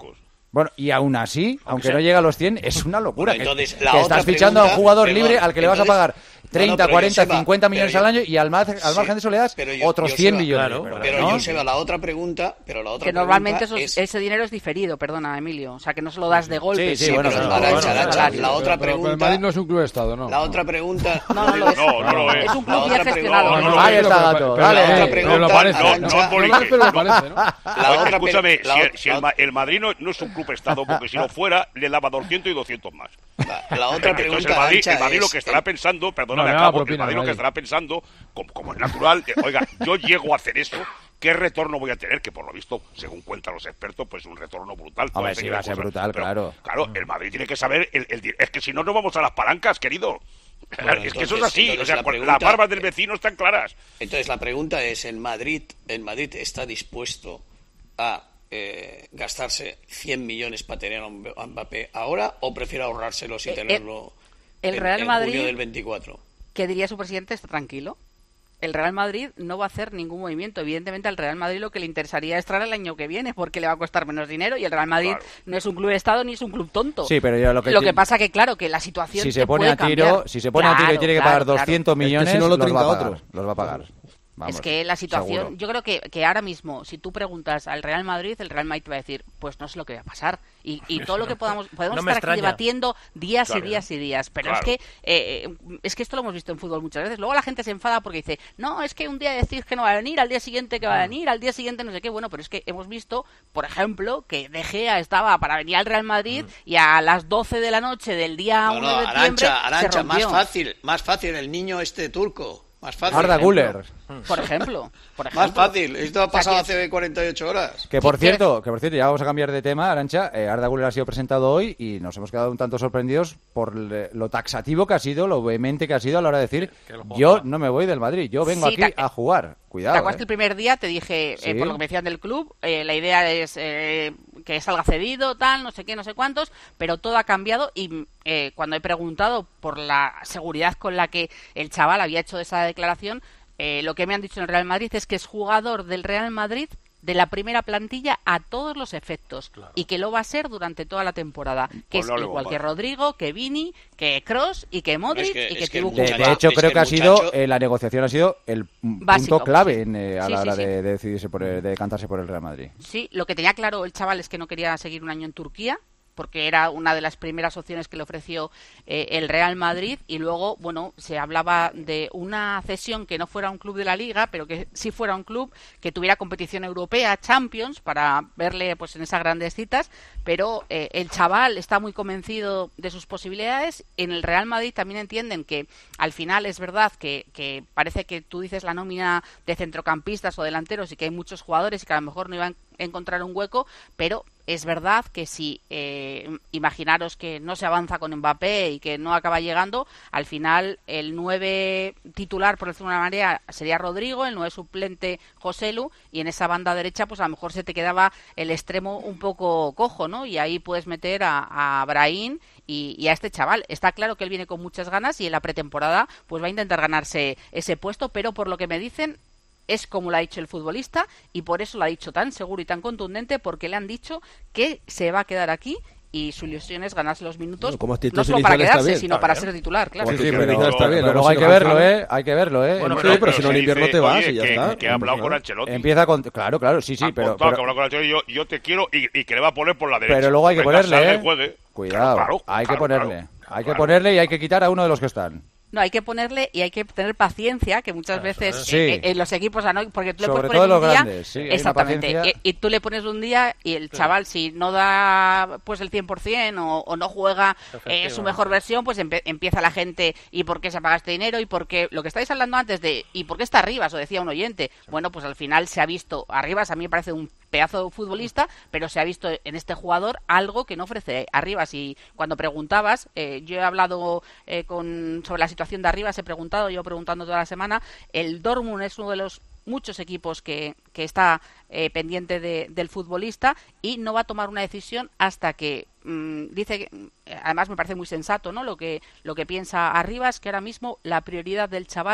Bueno, y aún así, aunque sea, no llega a los cien, es una locura. Bueno, entonces, que la que otra estás fichando a un pregunta, jugador perdón, libre al que le vas a entonces- pagar treinta, No, no, pero cuarenta, Joseba, cincuenta millones pero al yo- año y al, mar- al Sí, margen de eso le das pero yo- otros Joseba, cien millones. claro, ¿verdad? Pero ¿no? Joseba, la otra pregunta, pero la otra Que normalmente pregunta esos- es... ese dinero es diferido, perdona, Emilio. O sea, que no se lo das de golpe. Sí, sí, bueno, pero claro, Arantxa, bueno, Arantxa, salario. la otra Pero- pero el pregunta... Madrid no es un club de Estado, ¿no? La otra pregunta... No, no lo es. No, no lo es. Es un La club otra bien gestionado. pregunta- No, no, Ahí no, está, pero- gato. pero- Dale. la otra pero pregunta, lo parece, no, Arantxa, no, Poli- Normal, pero lo parece, ¿no? La Oye, otra escúchame, pe- la si, o- el, si el, Ma- el Madrid no, no es un club Estado, porque si lo fuera, le daba doscientos y doscientos más. La, la otra Entonces, pregunta, el Madrid, Arantxa, el Madrid lo es- que estará pensando, perdona, No, me le da acabo, el propina, Madrid lo que Madrid. estará pensando, como, como es natural, eh, oiga, yo llego a hacer eso, ¿qué retorno voy a tener? Que por lo visto, según cuentan los expertos, pues un retorno brutal. Hombre, Puede sí, seguir va a ser cosas, brutal, pero, claro. Claro, el Madrid tiene que saber, el, el di- es que si no, no vamos a las palancas, querido. Bueno, es que eso es entonces- así, o entonces sea, la con- pregunta- las barbas del vecino están claras. Entonces la pregunta es, ¿el Madrid, el Madrid está dispuesto a eh, gastarse cien millones para tener a un- a Mbappé ahora o prefiere ahorrárselos y Eh, tenerlo el en, Real en Madrid- junio del veinticuatro? ¿Qué diría su presidente? Está tranquilo. El Real Madrid no va a hacer ningún movimiento. Evidentemente al Real Madrid lo que le interesaría es traer el año que viene porque le va a costar menos dinero y el Real Madrid Claro. no es un club de Estado ni es un club tonto. Sí, pero yo lo que ti- pasa que claro, que la situación Si te se pone puede a tiro, cambiar. si se pone a tiro y Claro, tiene que claro, pagar claro. doscientos millones, si no lo los va a trinca pagar. otro. Los va a pagar. Vamos, Es que la situación, seguro. yo creo que, que ahora mismo, si tú preguntas al Real Madrid, el Real Madrid te va a decir, pues no sé lo que va a pasar. Y, y todo lo que podamos, podemos No me estar aquí extraña. debatiendo días Claro. y días y días. Pero Claro. es que eh, es que esto lo hemos visto en fútbol muchas veces. Luego la gente se enfada porque dice, no, es que un día decís que no va a venir, al día siguiente que va a venir, al día siguiente no sé qué. Bueno, pero es que hemos visto, por ejemplo, que De Gea estaba para venir al Real Madrid y a las doce de la noche del día No, uno no, de septiembre Arantxa, se Arantxa, más rompió. fácil, más fácil el niño este turco. Más fácil. Arda ejemplo. Güler. Por ejemplo. Por ejemplo. Más fácil. Esto ha O sea, pasado que- hace cuarenta y ocho horas. Que por Sí, ¿quieres? cierto, que por cierto, ya vamos a cambiar de tema, Arantxa. Eh, Arda Güler ha sido presentado hoy y nos hemos quedado un tanto sorprendidos por le- lo taxativo que ha sido, lo vehemente que ha sido a la hora de decir, Que lo juega. yo no me voy del Madrid, yo vengo Sí, aquí ta- a jugar. ¿Te Cuidado. acuerdas que eh. el primer día te dije, eh, Sí. por lo que me decían del club, eh, la idea es eh, que salga cedido, tal, no sé qué, no sé cuántos, pero todo ha cambiado y eh, cuando he preguntado por la seguridad con la que el chaval había hecho esa declaración, eh, lo que me han dicho en el Real Madrid es que es jugador del Real Madrid de la primera plantilla a todos los efectos y que lo va a ser durante toda la temporada, que Pues es no le igual va que mal. Rodrigo, que Vini, que Kroos y que Modric Es que- y que es que el Thibaut De, Courtois. de muchacho- hecho, es creo que que ha el sido, muchacho- eh, la negociación ha sido el mm, Básico, punto clave sí. en, eh, a Sí, la sí, hora sí. de, de decidirse por el- de decantarse por el Real Madrid. Sí, lo que tenía claro el chaval es que no quería seguir un año en Turquía, porque era una de las primeras opciones que le ofreció eh, el Real Madrid, y luego, bueno, se hablaba de una cesión que no fuera un club de la Liga, pero que sí fuera un club que tuviera competición europea, Champions, para verle pues en esas grandes citas, pero eh, el chaval está muy convencido de sus posibilidades. En el Real Madrid también entienden que al final es verdad que, que parece que tú dices la nómina de centrocampistas o delanteros y que hay muchos jugadores y que a lo mejor no iban a encontrar un hueco, pero es verdad que si eh, imaginaros que no se avanza con Mbappé y que no acaba llegando, al final el nueve titular, por decirlo de una manera, sería Rodrigo, el nueve suplente Joselu, y en esa banda derecha pues a lo mejor se te quedaba el extremo un poco cojo, ¿no? Y ahí puedes meter a, a Brahim y, y a este chaval. Está claro que él viene con muchas ganas y en la pretemporada pues va a intentar ganarse ese puesto, pero por lo que me dicen es como lo ha dicho el futbolista y por eso lo ha dicho tan seguro y tan contundente, porque le han dicho que se va a quedar aquí y su ilusión es ganarse los minutos, Bueno, como actitud no solo para inicial está quedarse, bien, sino está para bien. ser titular, claro. Sí, sí, Sí, pero pero, está bien. pero luego luego hay si que no verlo, funciona- ¿eh? Hay que verlo, ¿eh? Bueno, Sí, pero- pero si no el se invierno dice, te vas oye, y ya que, está. que ha hablado con Ancelotti. Empieza con... Claro, claro, sí, sí, Ha pero... contado pero- que ha hablado con Ancelotti, yo, yo te quiero y, y que le va a poner por la derecha. Pero luego hay que Venga, ponerle, salga y ¿eh? juegue. Cuidado, Claro, hay que claro, ponerle. claro, hay que claro. ponerle y hay que quitar a uno de los que están. No, hay que ponerle y hay que tener paciencia, que muchas veces Sí. eh, eh, en los equipos, ah, ¿no? Porque tú le Sobre puedes poner todo un los día, grandes, sí, hay una exactamente, paciencia. y, y tú le pones un día y el chaval si no da pues el cien por ciento o, o no juega eh, su mejor versión, pues empe- empieza la gente, ¿y por qué se paga este dinero? Y por qué, lo que estáis hablando antes de, ¿y por qué está Arribas? O decía un oyente, bueno, pues al final se ha visto, Arribas a mí me parece un pedazo de futbolista, pero se ha visto en este jugador algo que no ofrece Arribas. Y cuando preguntabas, eh, yo he hablado eh, con sobre la situación de Arribas, he preguntado, yo preguntando toda la semana, el Dortmund es uno de los muchos equipos que, que está eh, pendiente de, del futbolista y no va a tomar una decisión hasta que mmm, dice que, además me parece muy sensato, ¿no? Lo que lo que piensa Arribas, que ahora mismo la prioridad del chaval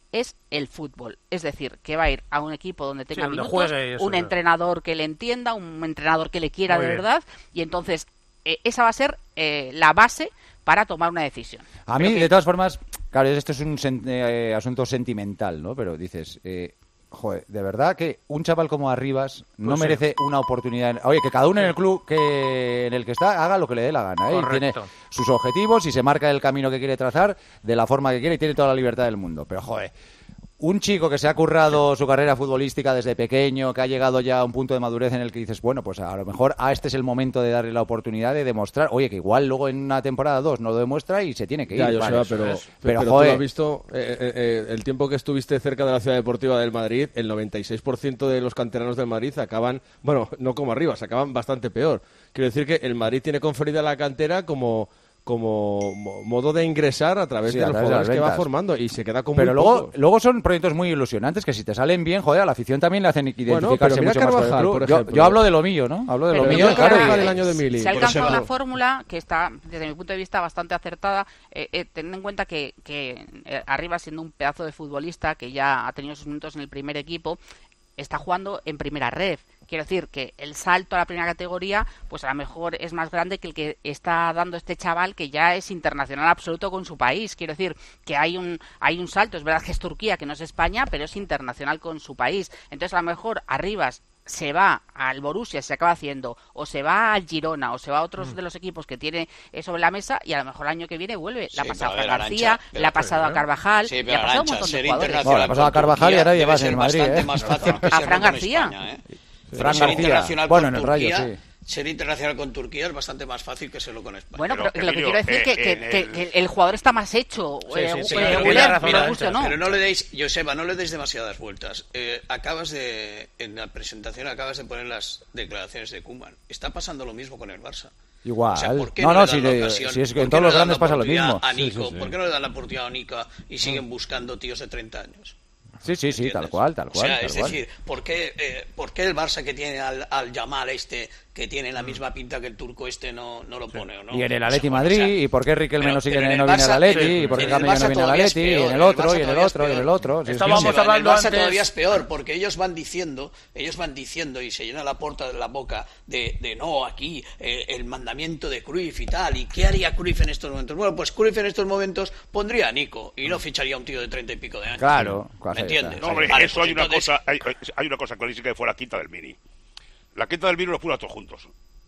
es el fútbol. Es decir, que va a ir a un equipo donde tenga sí, minutos, juegue eso, un sí. entrenador que le entienda, un entrenador que le quiera Muy de bien. verdad, y entonces eh, esa va a ser eh, la base para tomar una decisión. A Pero mí, que- de todas formas, claro, esto es un sen- eh, asunto sentimental, ¿no? Pero dices, eh, joder, de verdad que un chaval como Arribas no Pues sí. merece una oportunidad. en- Oye, que cada uno en el club que en el que está haga lo que le dé la gana, ¿eh? Y tiene Correcto. sus objetivos y se marca el camino que quiere trazar de la forma que quiere y tiene toda la libertad del mundo. Pero, joder, un chico que se ha currado su carrera futbolística desde pequeño, que ha llegado ya a un punto de madurez en el que dices, bueno, pues a lo mejor a este es el momento de darle la oportunidad de demostrar, oye, que igual luego en una temporada dos no lo demuestra y se tiene que ir. Ya, vale, Joseba, eso pero, es. pero, pero, tú lo joder, has visto, eh, eh, eh, el tiempo que estuviste cerca de la Ciudad Deportiva del Madrid, el noventa y seis por ciento de los canteranos del Madrid acaban, bueno, no como Arribas, acaban bastante peor. Quiero decir que el Madrid tiene conferida la cantera como como mo- modo de ingresar a través Sí, de a los través de jugadores las que va ventas. formando y se queda con pero muy luego, pocos. luego son proyectos muy ilusionantes que si te salen bien, joder, a la afición también le hacen identificarse pero mira mucho más con el Carvajal, club. por Yo, ejemplo. yo hablo de lo mío, ¿no? Hablo de lo Pero mío, yo claro. creo y- que del año de Mili. Se ha Por alcanzado ejemplo. una fórmula que está, desde mi punto de vista, bastante acertada, eh, eh, teniendo en cuenta que, que eh, Arriba, siendo un pedazo de futbolista que ya ha tenido sus minutos en el primer equipo, está jugando en primera red. Quiero decir que el salto a la primera categoría, pues a lo mejor es más grande que el que está dando este chaval que ya es internacional absoluto con su país. Quiero decir que hay un hay un salto, es verdad que es Turquía, que no es España, pero es internacional con su país. Entonces a lo mejor Arribas se va al Borussia, se acaba haciendo, o se va al Girona, o se va a otros de los equipos que tiene eh, sobre la mesa, y a lo mejor el año que viene vuelve. Le ha Sí, pasado pero a a ver, Fran García, Arantxa, pero- le ha pasado a Carvajal, Sí, le pero ha pasado a un Arantxa, montón de ser jugadores. internacional No, le ha pasado a con Carvajal y Turquía ahora debe llevas en ser el Madrid, bastante ¿eh? más fácil que A serlo Fran con García. España, ¿eh? Fran Ser García. internacional Bueno, con en el Rayo, Turquía, sí. Ser internacional con Turquía es bastante más fácil que serlo con España. Bueno, pero, Pero, lo que Emilio, quiero decir es eh, que, en que- que- el- que el jugador está más hecho. Sí, eh, sí, sí, eh, pero Guller, tiene razón, nos guste o no. Pero no le deis, Joseba, no le deis demasiadas vueltas. Eh, acabas de, en la presentación acabas de poner las declaraciones de Koeman. Está pasando lo mismo con el Barça. Igual. O sea, ¿por qué no, no, no, le si, dan la le- ocasión? si es que ¿Por en qué todos no los le dan grandes la pasa lo oportunidad mismo. A Nico? Sí, sí, sí. ¿Por qué no le dan la oportunidad a Nico y siguen buscando tíos de treinta años? Sí, sí, sí, tal ¿Entiendes? cual, tal cual. O sea, tal es cual. decir, ¿por qué, eh, ¿por qué el Barça que tiene al, al Yamal este, que tiene la misma pinta que el turco este, no, no lo pone? ¿o no? Y en el O sea, Atleti bueno, Madrid, o sea, y por qué Riquelme pero- no sigue pero en el no viene al Barça- Atleti, en- y por qué en el Camaño no Barça viene al todavía es Atleti, y peor, en el en el otro, Barça y en el todavía es otro, y en el peor. otro. Sí, sí, Estábamos sí. Joseba, en el hablando Barça antes- todavía es peor, porque ellos van diciendo, ellos van diciendo y se llena la puerta de la boca de, de no, aquí eh, el mandamiento de Cruyff y tal, y ¿qué haría Cruyff en estos momentos? Bueno, pues Cruyff en estos momentos pondría a Nico y no ficharía a un tío de treinta y pico de años. Claro, ¿Me ahí entiendes? está. No, hombre, Vale, eso pues hay una entonces- cosa, hay, hay una cosa clásica que fue la quinta del Mini. La quinta del Mini los puso a todos juntos.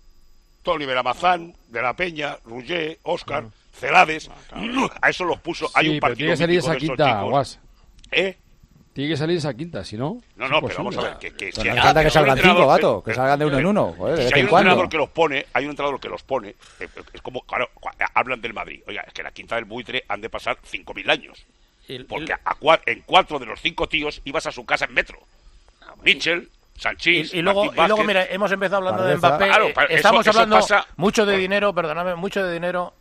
Tony Beramazán, De la Peña, Rugger, Óscar, Celades, a eso los puso. Hay Sí, un pero partido tiene que salir mítico esa de estos quinta, chicos. Guas. ¿Eh? Tiene que salir esa quinta, si no. No, es no, pero vamos imposible. a ver, que, que Pero si no hay- hace falta que si hay un salgan cinco, entrenador- gato, que salgan de uno en uno, joder, de si vez hay en un cuando. entrenador que los pone, hay un entrenador que los pone, eh, es como, claro, cua- hablan del Madrid. Oiga, es que la quinta del buitre han de pasar cinco mil años. El- Porque el- a cua- en cuatro de los cinco tíos ibas a su casa en metro. Mitchell, Sanchís, Y, y luego, Martín y luego, Vázquez. mira, hemos empezado hablando de Pardeza. Mbappé. Claro, eh, pa- eso- estamos eso hablando pasa- mucho de Bueno. dinero, perdóname, mucho de dinero.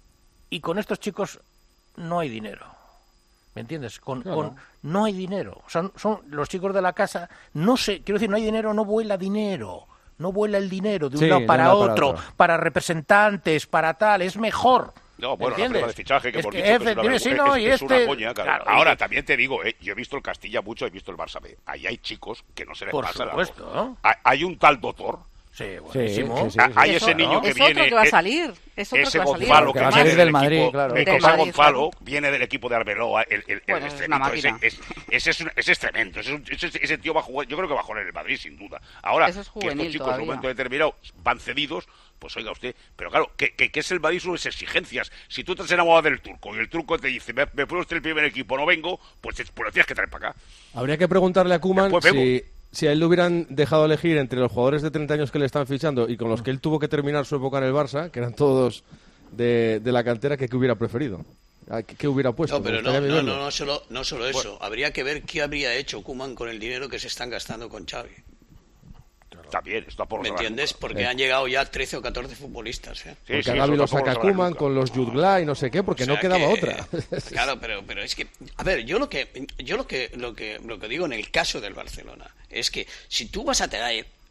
Y con estos chicos no hay dinero. ¿Me entiendes? Con, Claro. con no hay dinero. Son, son los chicos de la casa. No sé, quiero decir, no hay dinero, no vuela dinero. No vuela el dinero de un Sí, lado de un para lado para otro, otro. para representantes, para tal. Es mejor. No, bueno, la ¿entiendes? prueba de fichaje que Es hemos que dicho que es Efe una, tiene, vergüenza, sí, no, es- y es una este- coña, claro. claro, Ahora, y- también te digo, eh, yo he visto el Castilla mucho, he visto el Barça B. Ahí hay chicos que no se les Por pasa la supuesto, voz. ¿no? Hay, hay un tal doctor, Sí, Sí, buenísimo. sí, sí, Ah, sí. hay Eso, ese niño ¿no? que es viene, otro que va a eh, salir. Es otro ese que va a salir. Gonzalo Que que va a viene salir del Madrid, equipo, claro. eh, Del Gonzalo Madrid, Gonzalo claro. viene del equipo de Arbeloa, el, el, el Bueno, es extremito, una ese, máquina. es- ese, es, un- ese es tremendo, ese, es un- ese- ese tío va a jugar, yo creo que va a jugar en el Madrid sin duda. Ahora, Eso es que juvenil estos chicos en un todavía. momento determinado van cedidos, pues oiga usted, pero claro, que, que, que es el Madrid sus exigencias. Si tú te has enamorado del turco y el turco te dice, me, me pone usted el primer equipo, no vengo, pues, pues lo tienes que traer para acá. Habría que preguntarle a Koeman Después vemos. si, si a él le hubieran dejado elegir entre los jugadores de treinta años que le están fichando y con los que él tuvo que terminar su época en el Barça, que eran todos de, de la cantera, que qué hubiera preferido. ¿A ¿Qué, qué hubiera puesto? No, pero Me no, gustaría no, verlo. no, no solo, no solo eso. Habría que ver qué habría hecho Koeman con el dinero que se están gastando con Xavi. También, esto a por ¿Me los entiendes? nunca. Porque han llegado ya trece o catorce futbolistas. ¿eh? Sí, Porque sí, a eso Gavi lo tampoco saca lo sabrás Koeman nunca. con los Jutgla y no sé qué, porque O sea no quedaba que- otra. Claro, pero, pero es que, a ver, yo lo que, yo lo que, lo que, lo que digo en el caso del Barcelona es que si tú vas a traer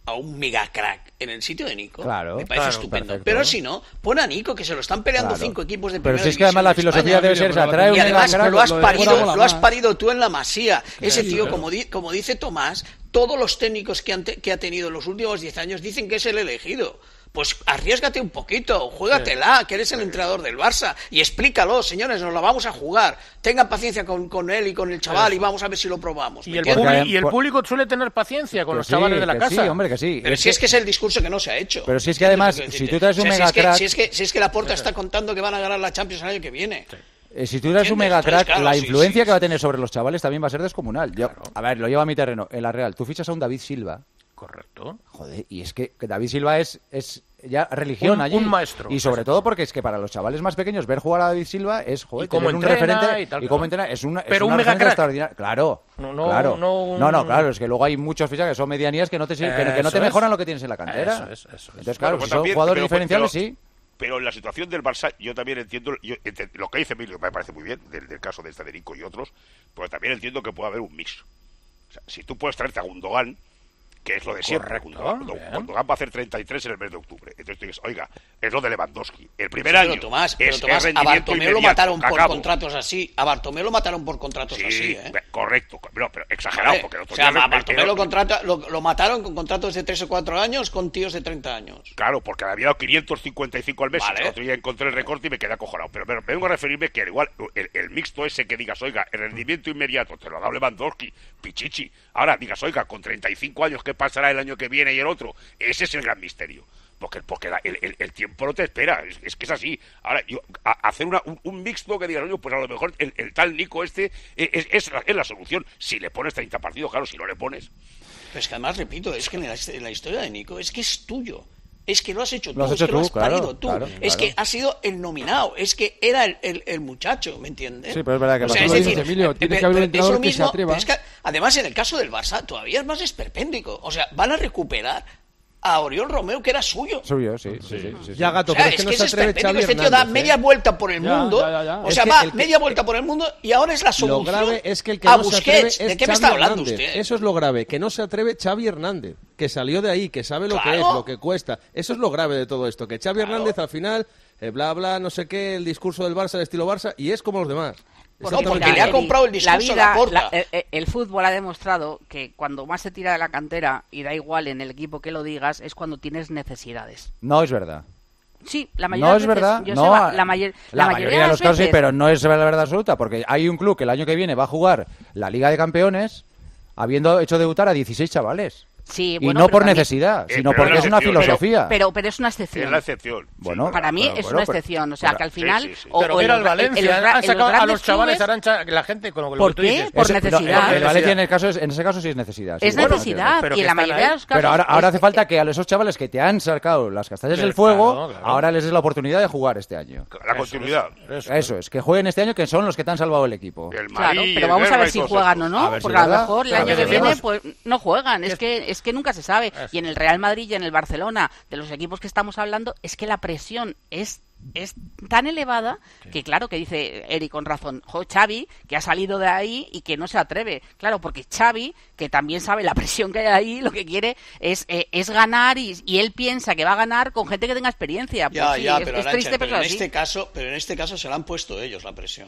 a un mega crack en el sitio de Nico, claro, me parece claro, estupendo. perfecto. Pero si no, pon a Nico, que se lo están peleando Claro. cinco equipos de Pero primera si es que división además la de filosofía España. debe ser, se atrae un y además mega crack, lo has lo de parido, fuera lo has mola parido tú en la Masía. Ese Sí, tío, claro. como, di- como dice Tomás, todos los técnicos que, han te- que ha tenido en los últimos diez años dicen que es el elegido. Pues arriésgate un poquito, juégatela, que eres el entrenador del Barça, y explícalo, señores, nos la vamos a jugar. Tengan paciencia con, con él y con el chaval y vamos a ver si lo probamos. Y ¿me el, entiendes? publi- y el público suele tener paciencia con Que los sí, chavales de la que casa. sí, hombre, que sí. Pero Es si que- es que es el discurso que no se ha hecho. Pero si es que además, ¿Entiendes? si tú te eres un O sea, mega si es que- crack- Si es que, si es que Laporta está contando que van a ganar la Champions el año que viene. Eh, si tú eres un ¿Entiendes? mega Entonces, crack, claro, la sí, influencia sí, que va a tener sobre los chavales también va a ser descomunal. Yo, a ver, lo llevo a mi terreno. En la Real, tú fichas a un David Silva. Correcto. Joder, y es que, que David Silva es, es ya religión Un- allí. un maestro. Y sobre todo porque es que para los chavales más pequeños ver jugar a David Silva es, joder, Y cómo tener un entrena referente y tal, y cómo claro. entrena es una, es Pero un una mega referencia crack. extraordinaria. Claro, No, no, claro. no un- no, no, claro, es que luego hay muchos fichajes que son medianías que no te, sirven, que, que no te Eso es. mejoran lo que tienes en la cantera. Eso es, eso es. Entonces, claro, Bueno, pues si son también, jugadores pero- diferenciales, pero- sí. Pero en la situación del Barça, yo también entiendo, yo ent- lo que dice Emilio me parece muy bien, del, del caso de este de Nico y otros, pero también entiendo que puede haber un mix. O sea, si tú puedes traerte a Gundogan, que es lo de siempre, Correcto, Gundogan, Gundogan- bien. Gundogan va a hacer treinta y tres en el mes de octubre. Entonces tú dices, oiga, es lo de Lewandowski. El primer Sí, año pero Tomás, pero es, Tomás, es a rendimiento Bartomeu lo inmediato, mataron por acabo. contratos así. A Bartomeu lo mataron por contratos Sí, así, ¿eh? correcto, no, pero exagerado, Vale. porque el otro O sea, día- a Bartomeu el- lo, contrata, lo, lo mataron con contratos de tres o cuatro años con tíos de treinta años. Claro, porque le había dado quinientos cincuenta y cinco al mes. Vale. El otro día encontré el recorte y me quedé acojonado. Pero, pero vengo a referirme que al igual el, el mixto ese que digas, oiga, el rendimiento inmediato te lo ha dado Lewandowski, Pichichi. Ahora digas, oiga, con treinta y cinco años, ¿qué pasará el año que viene y el otro? Ese es el gran misterio. Porque, porque la- el, el- el tiempo no te espera, es, es que es así. Ahora, yo, a- hacer una, un, un mixto que digas, oye, pues a lo mejor el, el tal Nico este es, es, es la, es la solución. Si le pones treinta partidos, claro, si no le pones. Pero es que además, repito, es que en la, en la historia de Nico es que es tuyo. Es que lo has hecho tú, Lo has es hecho que lo tú, has claro, parido tú. claro, es claro. que has sido el nominado, es que era el, el, el muchacho, ¿me entiendes? Sí, pero es verdad que O sea, tú es lo decir, dices, Emilio, eh, tiene eh, que haber un pero es entrenador lo que se mismo, atreva. pero es que, además, en el caso del Barça todavía es más esperpéntico. O sea, van a recuperar a Oriol Romeu, que era suyo. Suyo, sí, sí, sí, sí, sí. Ya, Gato, O sea, pero es que no se atreve esperpéntico, Xavi este tío da Hernández, ¿eh? media vuelta por el Ya, mundo. ya, ya, ya. O Es sea, que va el que- media vuelta por el mundo y ahora es la Lo solución. grave es que el que a no se atreve Busquets. es ¿De qué me Xavi está hablando Hernández. usted? Eso es lo grave, que no se atreve Xavi Hernández, que salió de ahí, que sabe lo que Claro. es, lo que cuesta. Eso es lo grave de todo esto, que Xavi Claro. Hernández al final, eh, bla, bla, no sé qué, el discurso del Barça, el estilo Barça, y es como los demás. Bueno, Exactamente porque le ha igual. comprado el discurso la a vida, Laporta. la- el, el fútbol ha demostrado que cuando más se tira de la cantera, y da igual en el equipo que lo digas, es cuando tienes necesidades. No es verdad. Sí, la mayoría No de es las veces, verdad, Joseba, no, la, mayor- la mayoría de los casos sí, veces- pero no es la verdad absoluta, porque hay un club que el año que viene va a jugar la Liga de Campeones habiendo hecho debutar a dieciséis chavales. Sí, Y bueno, no pero por también- necesidad, Eh, sino pero porque es es una una excepción, filosofía. Pero, pero es una excepción. Es la excepción. Bueno, Para mí bueno, es bueno, una pero- excepción, o sea, pero- que al final... sí, sí. o- Pero o mira en el los- en Valencia, los gra- han en sacado a grandes los chavales, clubes- Arantxa, la gente con lo que ¿Por tú qué? dices. Por Ese- no, necesidad. el Valencia en, el caso es, en ese caso sí es necesidad. sí. Es Bueno, necesidad, pero y en que la están mayoría ahí. de los casos... Pero ahora, ahora hace es- falta que a esos chavales que te han sacado las castañas del Claro, fuego, claro. ahora les des la oportunidad de jugar este año. La continuidad. Eso, Eso es, que jueguen este año, que son los que te han salvado el equipo. El Claro, Madrid, pero el vamos a Berna ver y si todos juegan o estos. A no, ver si porque a lo verdad. mejor el Claro, año que que viene decimos. pues no juegan, es Es- que es que nunca se sabe. Eso. Y en el Real Madrid y en el Barcelona, de los equipos que estamos hablando, es que la presión es es tan elevada que claro, que dice Eric con razón, jo, Xavi, que ha salido de ahí y que no se atreve. Claro, porque Xavi, que también sabe la presión que hay ahí, lo que quiere es, eh, es ganar y, y él piensa que va a ganar con gente que tenga experiencia. Pues Ya, sí, ya, es, pero, es Arantxa, triste, pero pero en así. este caso, pero en este caso se la han puesto ellos la presión.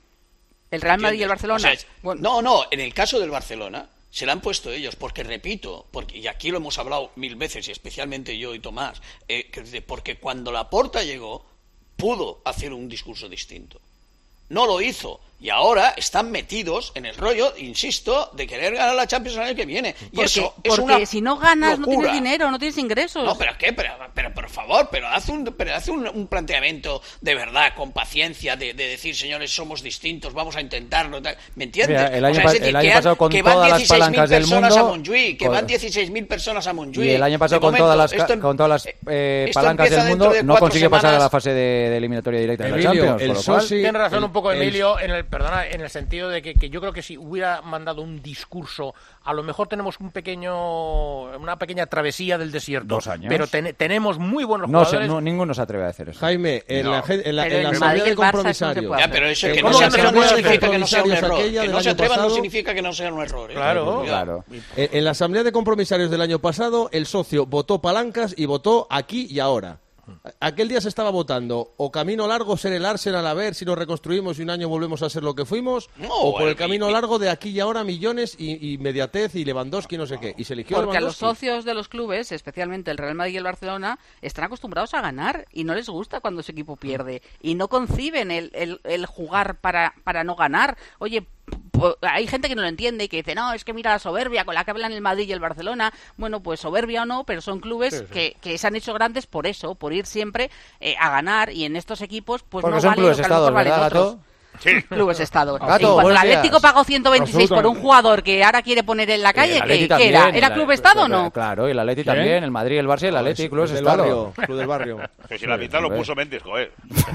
El Real Madrid y el ¿Entiendes? Barcelona. O sea, Bueno, No, no, en el caso del Barcelona se la han puesto ellos, porque repito, porque y aquí lo hemos hablado mil veces, y especialmente yo y Tomás, eh, que de- porque cuando Laporta llegó, pudo hacer un discurso distinto. No lo hizo. Y ahora están metidos en el rollo, insisto, de querer ganar la Champions el año que viene. Y porque eso es porque una si no ganas no locura. tienes dinero, no tienes ingresos. No, pero ¿qué? Pero, pero por favor, pero haz un, pero haz un, un planteamiento de verdad, con paciencia, de, de decir, señores, somos distintos, vamos a intentarlo. tal. ¿Me entiendes? Mira, el año O sea, pa- es decir, el año que han- pasado con que van todas las dieciséis mil palancas del personas mundo, a Montjuic, que con- van dieciséis mil personas a Montjuic. Y el año pasado De con momento, todas las, ca- esto em- con todas las eh, eh, esto palancas empieza del mundo dentro de no cuatro consiguió pasar a la semanas. fase de, de eliminatoria directa de la Emilio, Champions. el con lo cual, Sosi- Tiene razón el- un poco el- Emilio en el, perdona, en el sentido de que, que yo creo que si hubiera mandado un discurso, a lo mejor tenemos un pequeño, una pequeña travesía del desierto. Dos años. Pero ten, tenemos muy buenos no, jugadores. Se, no, ninguno se atreve a hacer eso. Jaime, en no. la, en la, pero en la el asamblea de Madrid, el Barça, compromisarios. eso no se Ya, pero eso que ¿Cómo no se que no se atreva no puede significa que no sea un compromisarios error. aquella Que del no se año atreva no pasado? significa que no sea un error. ¿eh? Claro, claro. En, en la asamblea de compromisarios del año pasado, el socio votó palancas y votó aquí y ahora. Aquel día se estaba votando o camino largo ser el Arsenal a ver si nos reconstruimos y un año volvemos a ser lo que fuimos, No, o por el- el camino largo de aquí y ahora millones y, y inmediatez y Lewandowski no sé qué. Y se eligió Porque a los Lewandowski. socios de los clubes, especialmente el Real Madrid y el Barcelona, están acostumbrados a ganar y no les gusta cuando su equipo pierde. Y no conciben el, el, el jugar para, para no ganar. Oye, po- hay gente que no lo entiende y que dice, no, es que mira la soberbia con la que hablan el Madrid y el Barcelona. Bueno, pues soberbia o no, pero son clubes Sí, sí. Que, que se han hecho grandes por eso, por ir siempre eh, a ganar. Y en estos equipos, pues Porque no son vale clubes lo que a lo estados, mejor valen ¿verdad, otros. Gato? Sí. Clubes Estado. Gato, Y cuando el buenos días. Atlético pagó ciento veintiséis por un Absolutamente. jugador que ahora quiere poner en la calle, El Atleti ¿qué, qué también, era? el- ¿Era Club Estado o no? Claro, y el Atleti ¿Qué? también, el Madrid, el Barça y el Atleti, clubes del estado. barrio, club del barrio. Que si la mitad lo puso Méndez, joder.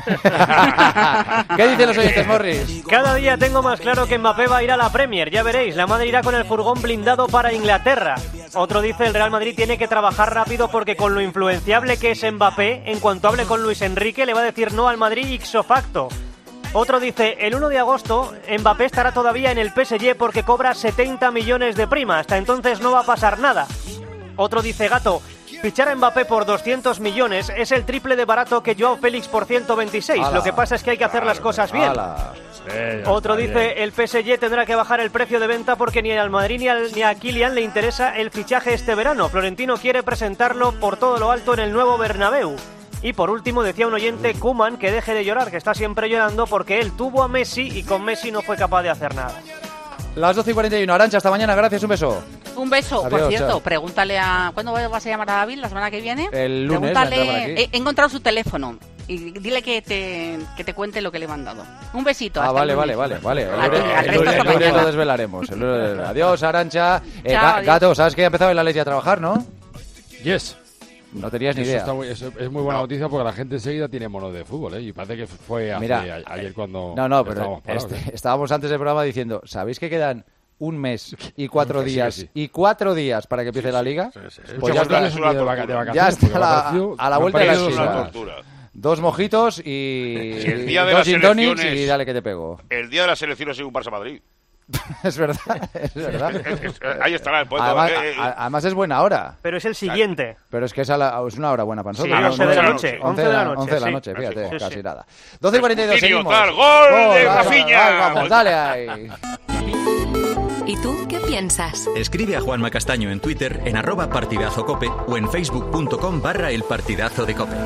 ¿Qué dicen los oyentes, Morris? Cada día tengo más claro que Mbappé va a ir a la Premier, ya veréis, la Madrid irá con el furgón blindado para Inglaterra. Otro dice el Real Madrid tiene que trabajar rápido porque con lo influenciable que es Mbappé, en cuanto hable con Luis Enrique le va a decir no al Madrid ipso facto. Otro dice, el uno de agosto Mbappé estará todavía en el P S G porque cobra setenta millones de prima, hasta entonces no va a pasar nada. Otro dice, Gato, fichar a Mbappé por doscientos millones es el triple de barato que Joao Félix por ciento veintiséis, Ala. lo que pasa es que hay que hacer las cosas bien. Ala. Eh, ya Otro está dice, bien. el P S G tendrá que bajar el precio de venta porque ni al Madrid ni, al, ni a Kylian le interesa el fichaje este verano. Florentino quiere presentarlo por todo lo alto en el nuevo Bernabéu. Y por último decía un oyente, Koeman, que deje de llorar, que está siempre llorando porque él tuvo a Messi y con Messi no fue capaz de hacer nada. Las doce y cuarenta y uno, Arantxa, hasta mañana, gracias, un beso. Un beso. Adiós, Por cierto, chao. pregúntale a... ¿Cuándo vas a llamar a David? ¿La semana que viene? El lunes va a entrar por Pregúntale... aquí. He, he encontrado su teléfono. Y dile que te, que te cuente lo que le he mandado. Un besito. Ah, hasta vale, el vale, lunes. vale, vale. El A ti, lunes- al el resto lunes- hasta el lunes mañana. lo desvelaremos. El lunes- Adiós, Arantxa. Eh, Chao, Ga- adiós. Gato, ¿sabes que ha empezado el Atleti a trabajar, no? Yes. No tenías ni Eso idea. está muy- eso es muy buena noticia porque la gente enseguida tiene mono de fútbol, ¿eh? Y parece que fue hace, Mira, a- ayer cuando No, no, pero estábamos parados, este- ¿eh? estábamos antes del programa diciendo, ¿sabéis que quedan un mes y cuatro Que sí, días que sí. y cuatro días para que empiece la liga? Pues Muchos ya está, días de, vaca- de vacaciones, ya está porque a me ha la, parecido- a la me ha vuelta de la parecido esquina. una tortura. Dos mojitos y, Si el día de dos las gin tonics elecciones- y dale que te pego. El día de las elecciones en un Barça-Madrid. Es verdad, es verdad. Ahí estará el poeta. Además, Eh, eh, a- a- además es buena hora. Pero es el siguiente. Pero es que es, a la- es una hora buena para Sí, nosotros. once de la noche, once de la noche, once de la sí. noche, fíjate, Sí, sí. casi nada. doce y cuarenta y dos, Escrutinio, seguimos. tal, gol de vamos, Rafinha. Vamos, dale ahí. ¿Y tú qué piensas? Escribe a Juanma Castaño en Twitter en arroba partidazo cope o en facebook.com barra el partidazo de cope.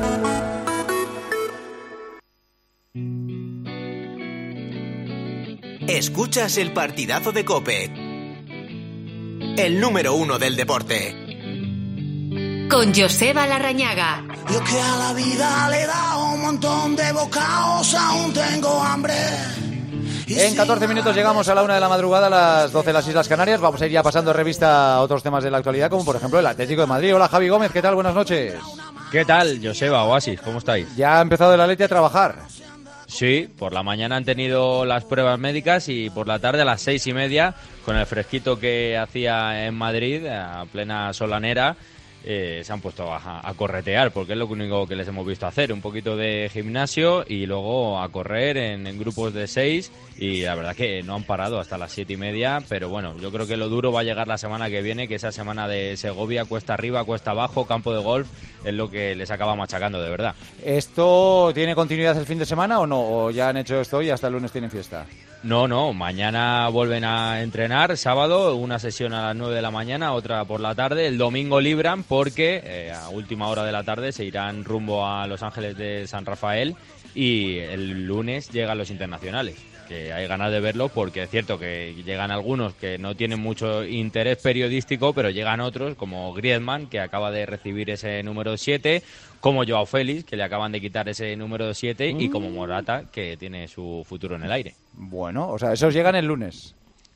Escuchas el partidazo de COPE, el número uno del deporte. Con Joseba Larrañaga. Yo que a la vida le he dado un montón de bocados, aún tengo hambre. En catorce minutos llegamos a la una de la madrugada, a las doce de las Islas Canarias. Vamos a ir ya pasando revista a otros temas de la actualidad, como por ejemplo el Atlético de Madrid. Hola, Javi Gómez, ¿qué tal? Buenas noches. ¿Qué tal, Joseba, Oasis? ¿Cómo estáis? Ya ha empezado el Atleti a trabajar. Sí, por la mañana han tenido las pruebas médicas y por la tarde a las seis y media, con el fresquito que hacía en Madrid, a plena solanera, eh, se han puesto a, a corretear, porque es lo único que les hemos visto hacer, un poquito de gimnasio y luego a correr en, en grupos de seis, y la verdad que no han parado hasta las siete y media, pero bueno, yo creo que lo duro va a llegar la semana que viene, que esa semana de Segovia, cuesta arriba, cuesta abajo, campo de golf, es lo que les acaba machacando de verdad. ¿Esto tiene continuidad el fin de semana o no? ¿O ya han hecho esto y hasta el lunes tienen fiesta? No, no, mañana vuelven a entrenar, sábado, una sesión a las nueve de la mañana, otra por la tarde, el domingo libran porque eh, a última hora de la tarde se irán rumbo a Los Ángeles de San Rafael y el lunes llegan los internacionales, que hay ganas de verlo porque es cierto que llegan algunos que no tienen mucho interés periodístico, pero llegan otros como Griezmann, que acaba de recibir ese número siete, como Joao Félix, que le acaban de quitar ese número siete, y como Morata, que tiene su futuro en el aire. Bueno, o sea, esos llegan el lunes.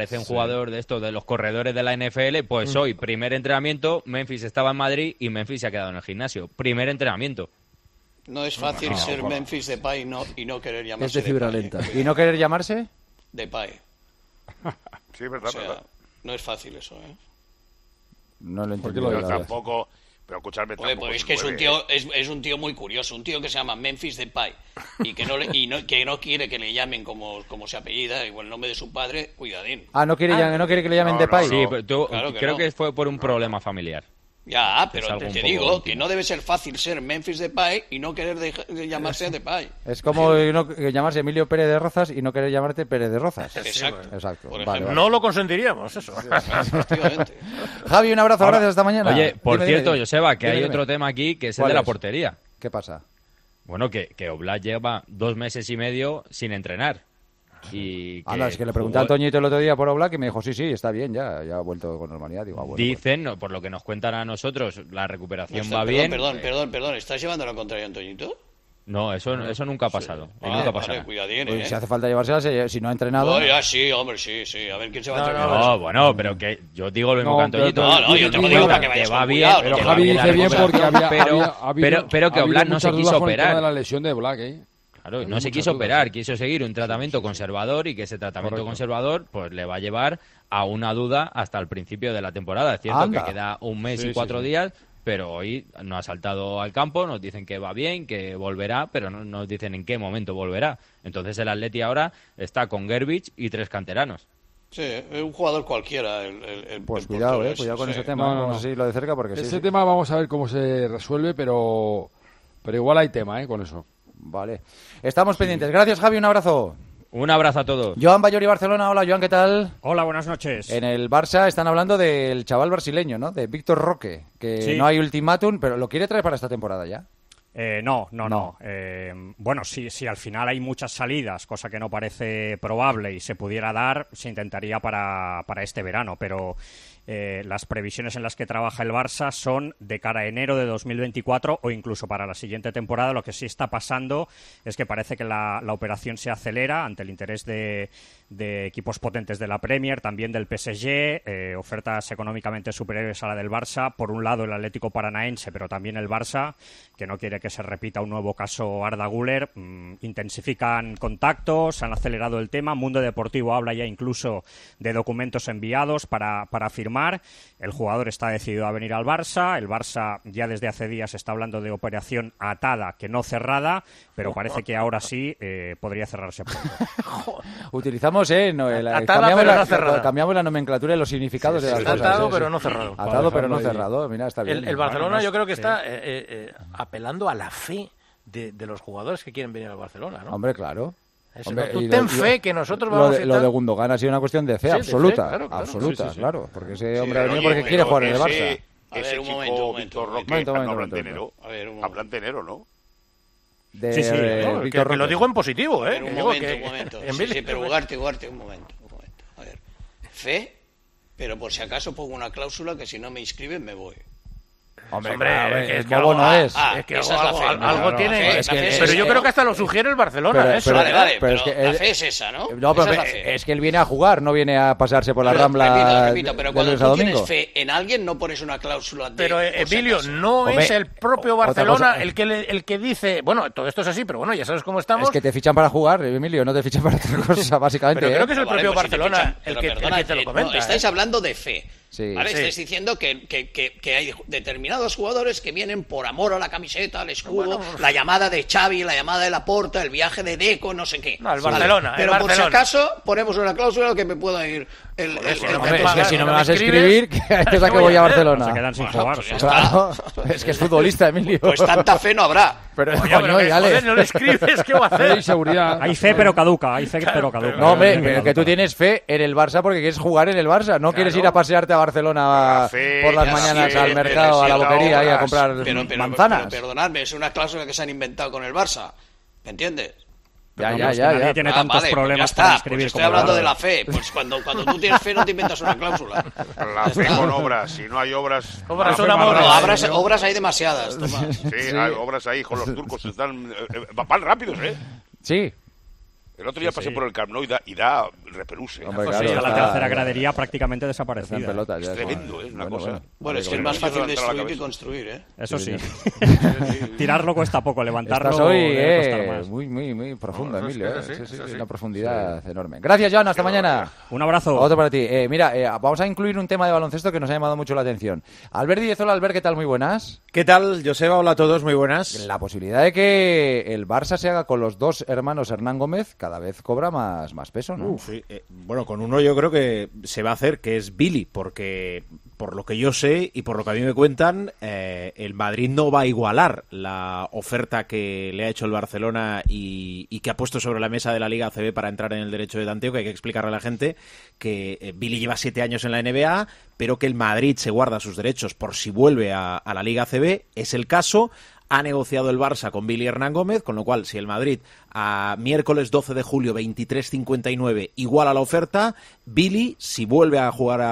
parece un Sí. jugador de estos, de los corredores de la N F L. Pues Mm. hoy, primer entrenamiento, Memphis estaba en Madrid y Memphis se ha quedado en el gimnasio. Primer entrenamiento. No es fácil No, ser no, Memphis Depay y no, y no querer llamarse Es de fibra Depay. lenta. ¿Y no querer llamarse? Depay. Sí, es verdad, o sea, verdad. No es fácil eso, ¿eh? No lo entiendo. Pero tampoco... Pero escuchadme, Oye, pues es que es un tío es, es un tío muy curioso, un tío que se llama Memphis Depay y que no le, y no, que no quiere que le llamen como, como se apellida, igual el nombre de su padre, cuidadín. Ah, no quiere, ah, no quiere que le llamen no, Depay. No, no. Sí, pero tú, claro que creo no. que fue por un problema familiar. Ya, pero te, te digo íntimo. que no debe ser fácil ser Memphis Depay y no querer de, de llamarse Depay. Es como no, llamarse Emilio Pérez de Rozas y no querer llamarte Pérez de Rozas. Exacto. Exacto. Vale, vale. No lo consentiríamos, eso. Javi, un abrazo, Ahora, gracias, hasta mañana. Oye, por dime, cierto, dime, Joseba, que dime, hay dime. otro tema aquí que es el ¿Cuál de la es? portería. ¿Qué pasa? Bueno, que, que Oblak lleva dos meses y medio sin entrenar. Y que Anda, es que le pregunté a Toñito el otro día por Oblak y me dijo, sí, sí, está bien, ya, ya ha vuelto con normalidad. Digo, ah, bueno, Dicen, no, por lo que nos cuentan a nosotros, la recuperación Está, va perdón, bien. Perdón, perdón, perdón, ¿estás llevando la contraria a Antoñito? No, eso, eso nunca ha pasado. Ah, nunca vale, pasará. cuidadín, pues, ¿eh? si hace falta llevársela, si no ha entrenado... Oh, ya, sí, hombre, sí, sí. A ver quién se va No, a entrenar. no, bueno, pero que yo digo lo mismo No, que Antoñito. No, no, yo te lo digo para que vayas va con bien. cuidado. Pero que Javi va dice bien porque había, pero, había, ha habido, pero, pero que ha habido Oblak no muchas se dudas quiso con el tema operar. de la lesión de Oblak, ¿eh? Claro, Hay no se muchas quiso dudas. operar, quiso seguir un tratamiento conservador y que ese tratamiento Correcto. conservador pues le va a llevar a una duda hasta el principio de la temporada. Es cierto Anda. que queda un mes Sí, y cuatro sí, sí. días, pero hoy no ha saltado al campo, nos dicen que va bien, que volverá, pero no nos dicen en qué momento volverá. Entonces el Atleti ahora está con Gervich y tres canteranos. Sí, es un jugador cualquiera. El, el, el Pues el cuidado, portero eh, ese, cuidado con sí. ese tema, No, no, vamos no. a seguirlo de cerca porque sí, Ese sí. tema vamos a ver cómo se resuelve, pero pero igual hay tema, ¿eh? Con eso. Vale. Estamos pendientes. Gracias, Javi, un abrazo. Un abrazo a todos. Joan Bayori, Barcelona. Hola, Joan, ¿qué tal? Hola, buenas noches. En el Barça están hablando del chaval brasileño, ¿no? De Víctor Roque, que Sí. no hay ultimátum, pero ¿lo quiere traer para esta temporada ya? Eh, no, no, no. No. Eh, bueno, si, si al final hay muchas salidas, cosa que no parece probable y se pudiera dar, se intentaría para, para este verano, pero eh, las previsiones en las que trabaja el Barça son de cara a enero de dos mil veinticuatro o incluso para la siguiente temporada. Lo que sí está pasando es que parece que la, la operación se acelera ante el interés de, de equipos potentes de la Premier, también del P S G, eh, ofertas económicamente superiores a la del Barça. Por un lado el Atlético Paranaense, pero también el Barça, que no quiere que se repita un nuevo caso Arda Güler. Mm, intensifican contactos, han acelerado el tema. Mundo Deportivo habla ya incluso de documentos enviados para, para firmar. El jugador está decidido a venir al Barça. El Barça ya desde hace días está hablando de operación atada, que no cerrada, pero parece que ahora sí eh, podría cerrarse pronto. Utilizamos, ¿eh? No, el- Atada, cambiamos, pero la, no cerrada. cambiamos la nomenclatura y los significados Sí, de sí, las sí. cosas. Atado, ¿eh? pero Sí. no cerrado. Atado, pero no Para dejarlo cerrado. Mira, está bien. El, el Barcelona Bueno, no yo creo que sí. está eh, eh, eh, apelando a la fe de, de los jugadores que quieren venir al Barcelona, ¿no? Hombre, claro. Eso, Hombre, ¿no? Tú y ten lo- fe que nosotros lo vamos de, a lo estar- de Gundogan ha sido una cuestión de fe Sí, de fe, absoluta. claro, claro. absoluta, Sí, sí, sí. claro. Porque ese Sí, hombre ha pero venido oye, porque quiere pero jugar en el ese, Barça. A ver, ese un chico, momento, un Víctor momento, Roque, momento, no momento, hablan de momento. enero. A ver, un momento. Hablan de enero, ¿no? De, Sí, sí, de no, que, Víctor que lo Roque. digo en positivo, A ¿eh? ver, un Que digo momento, que- un momento. en Sí, vez de- sí, pero Ugarte, Ugarte, un momento, un momento. A ver, fe, pero por si acaso pongo una cláusula que si no me inscriben me voy. Hombre, Hombre, claro, es que- el es que bobo algo- no es. Ah, es que esa algo, es la fe. algo- No, algo no, tiene. la fe- es que- la fe es pero esa, yo creo ¿no? que hasta lo sugiere el Barcelona. Pero- eso. pero- Vale, vale, pero pero, es que la es- fe es esa, ¿no? No, pero Esa es la es, fe. es que él viene a jugar, no viene a pasearse por la Pero, Rambla repito, repito, pero de cuando lunes a tú domingo. tienes fe en alguien no pones una cláusula de... Pero eh, por si Emilio, acaso. no Hombre, es el propio otra Barcelona cosa- el que le- el que dice, bueno, todo esto es así, pero bueno, ya sabes cómo estamos. Es que te fichan para jugar, Emilio, no te fichan para otra cosa, básicamente. Pero ¿eh? creo que es el Vale, propio pues si te Barcelona fichan- el pero que, el perdona, que te lo eh, no, comenta. estáis ¿eh? hablando de fe. Sí. ¿Vale? Sí. Estáis diciendo que, que, que, que hay determinados jugadores que vienen por amor a la camiseta, al escudo, Bueno, la llamada de Xavi, la llamada de Laporta, el viaje de Deco, no sé qué. No, el Vale, Barcelona, el Pero por si Barcelona. acaso ponemos una cláusula que me pueda ir el, el, el, si el no me Hombre, es que pagas, si no no me me vas a escribes, escribir, que es a ¿qué que voy voy a a hacer? Barcelona. Se quedan sin Bueno, jugar. pues o ya sea. Claro, es que es futbolista, Emilio. Pues tanta fe no habrá. Pero, Oye, coño, pero que, dale. joder, no le escribes, ¿qué va a Hay hacer? seguridad. Hay fe pero caduca, hay fe pero caduca. No, hombre, Hay fe pero que caduca. tú tienes fe en el Barça porque quieres jugar en el Barça. No quieres ir a pasearte a Barcelona La fe, por las la mañanas fe, al mercado, a la necesita boquería y a obras. comprar Pero, pero, manzanas. pero perdonadme, es una cláusula que se han inventado con el Barça. ¿Me entiendes? Ya, No, ya, pero es que ya, nadie ya. tiene Ah, tantos vale, pues problemas ya está, para pues escribir estoy como hablando el de la Barça. fe. Pues cuando, cuando tú tienes fe no te inventas una cláusula. La fe con obras. Si no hay obras... Obras la son fe amores. para- No, obras, obras hay demasiadas, Tomás. Sí, hay obras ahí, con los turcos están... eh, eh, van rápidos, ¿eh? Sí. El otro día Sí, pasé sí. por el Camp Nou y da, y da repelús. ¿eh? Hombre, Sí, claro, a la está- tercera gradería prácticamente desaparecida. Está en pelotas, ya, Es tremendo, sí. ¿eh? Una Bueno, cosa. bueno. Bueno, es que es Como más que fácil no te entra la destruir que cabeza. construir, ¿eh? Eso sí. Sí. Tirarlo cuesta poco, levantarlo Estás hoy debe costar eh, más. muy, muy, muy profundo, No, eso es Emilio. que eh. sí, Sí, sí, eso sí. una profundidad enorme. Gracias, Joan. Hasta Qué mañana. barbaridad. Un abrazo. Otro para ti. Eh, mira, eh, vamos a incluir un tema de baloncesto que nos ha llamado mucho la atención. Albert Díez-Ola, Albert, ¿qué tal? Muy buenas. ¿Qué tal, Joseba? Hola a todos, muy buenas. La posibilidad de que el Barça se haga con los dos hermanos Hernán Gómez cada vez cobra más, más peso, ¿no? Uh, sí. Eh, bueno, con uno yo creo que se va a hacer, que es Billy, porque por lo que yo sé y por lo que a mí me cuentan, eh, el Madrid no va a igualar la oferta que le ha hecho el Barcelona y, y que ha puesto sobre la mesa de la Liga A C B para entrar en el derecho de tanteo, que hay que explicarle a la gente que eh, Billy lleva siete años en la N B A, pero que el Madrid se guarda sus derechos por si vuelve a, a la Liga A C B. Es el caso. Ha negociado el Barça con Billy Hernán Gómez, con lo cual, si el Madrid a miércoles doce de julio, veintitrés cincuenta y nueve, iguala la oferta, Billy, si vuelve a jugar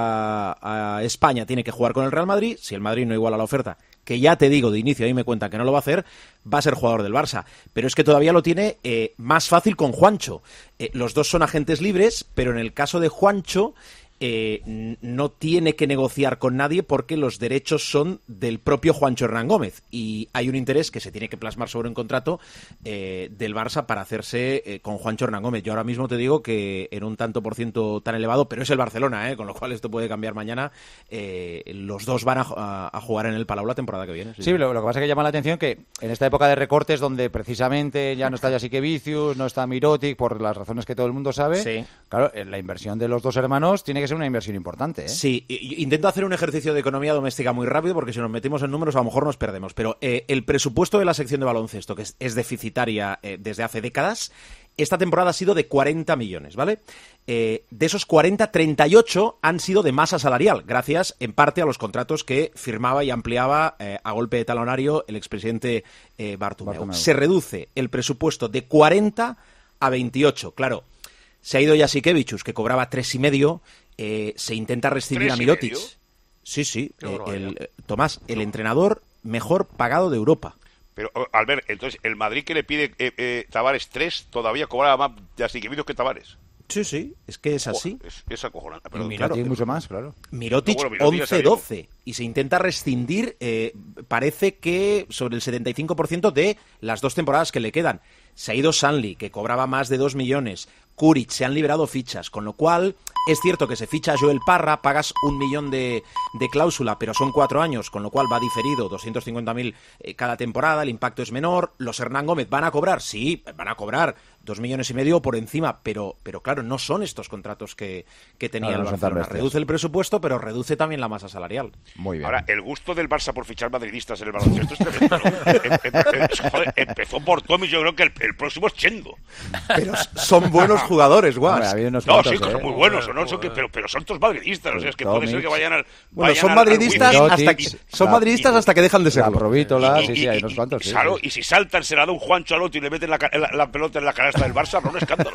a, a España, tiene que jugar con el Real Madrid. Si el Madrid no iguala la oferta, que ya te digo de inicio, ahí me cuentan que no lo va a hacer, va a ser jugador del Barça. Pero es que todavía lo tiene eh, más fácil con Juancho. Eh, los dos son agentes libres, pero en el caso de Juancho... Eh, n- no tiene que negociar con nadie porque los derechos son del propio Juancho Hernán Gómez y hay un interés que se tiene que plasmar sobre un contrato eh, del Barça para hacerse eh, con Juancho Hernán Gómez. Yo ahora mismo te digo que en un tanto por ciento tan elevado, pero es el Barcelona, eh, con lo cual esto puede cambiar mañana, eh, los dos van a, a- a jugar en el Palau la temporada que viene. Sí, Sí, lo, lo que pasa es que llama la atención que en esta época de recortes donde precisamente ya no está Jasikevičius, no está Mirotic, por las razones que todo el mundo sabe, Sí. claro, eh, la inversión de los dos hermanos tiene que ser una inversión importante, ¿eh? Sí, i- i- intento hacer un ejercicio de economía doméstica muy rápido porque si nos metimos en números a lo mejor nos perdemos, pero eh, el presupuesto de la sección de baloncesto, que es, es deficitaria eh, desde hace décadas, esta temporada ha sido de cuarenta millones, ¿vale? Eh, de esos cuarenta, treinta y ocho han sido de masa salarial, gracias en parte a los contratos que firmaba y ampliaba eh, a golpe de talonario el expresidente eh, Bartomeu. Bartomeu. Se reduce el presupuesto de cuarenta a veintiocho, claro. Se ha ido Jasikevičius, que cobraba tres y medio. Eh, se intenta rescindir ¿Tres a y Mirotic. medio? Sí, sí. Qué eh, barbaridad. el, eh, Tomás, el entrenador mejor pagado de Europa. Pero, oh, Albert, entonces, el Madrid que le pide eh, eh, Tavares tres todavía cobraba más de Jasikevičius que Tavares. Sí, sí, es que es así. Joder, es, es acojonante. Perdón. Mira, Tiene mucho más, claro. Mirotic No, bueno, Mirotic ya once salió. doce y se intenta rescindir, eh, parece que sobre el setenta y cinco por ciento de las dos temporadas que le quedan. Se ha ido Sanli, que cobraba más de dos millones. Kuric, se han liberado fichas, con lo cual es cierto que se ficha a Joel Parra, pagas un millón de, de cláusula, pero son cuatro años, con lo cual va diferido, doscientos cincuenta mil eh, cada temporada, el impacto es menor. Los Hernán Gómez van a cobrar, sí, van a cobrar dos millones y medio por encima, pero, pero claro, no son estos contratos que, que tenía Claro, el no son tan Barcelona. bestias. Reduce el presupuesto, pero reduce también la masa salarial. Muy bien. Ahora, el gusto del Barça por fichar madridistas en el baloncesto es tremendo, ¿no? Em- em- em- joder, empezó por Tommy, yo creo que el, el próximo es Chendo. Pero son buenos jugadores, Hombre, guas. ha habido unos No, cuantos, sí, que ¿eh? son muy buenos, ¿o no? Son que- pero, pero son todos madridistas, o sea, es que puede ser que vayan al... Bueno, vayan son al- al madridistas Wizzing hasta y- que, son la- madridistas hasta que dejan de La serlo. Provítola, y- sí, y- sí, hay y- unos cuantos, sí, claro, sí. y si saltan, se la da un Juancho al otro y le meten la, ca- la- la pelota en la canasta del Barça, no un escándalo.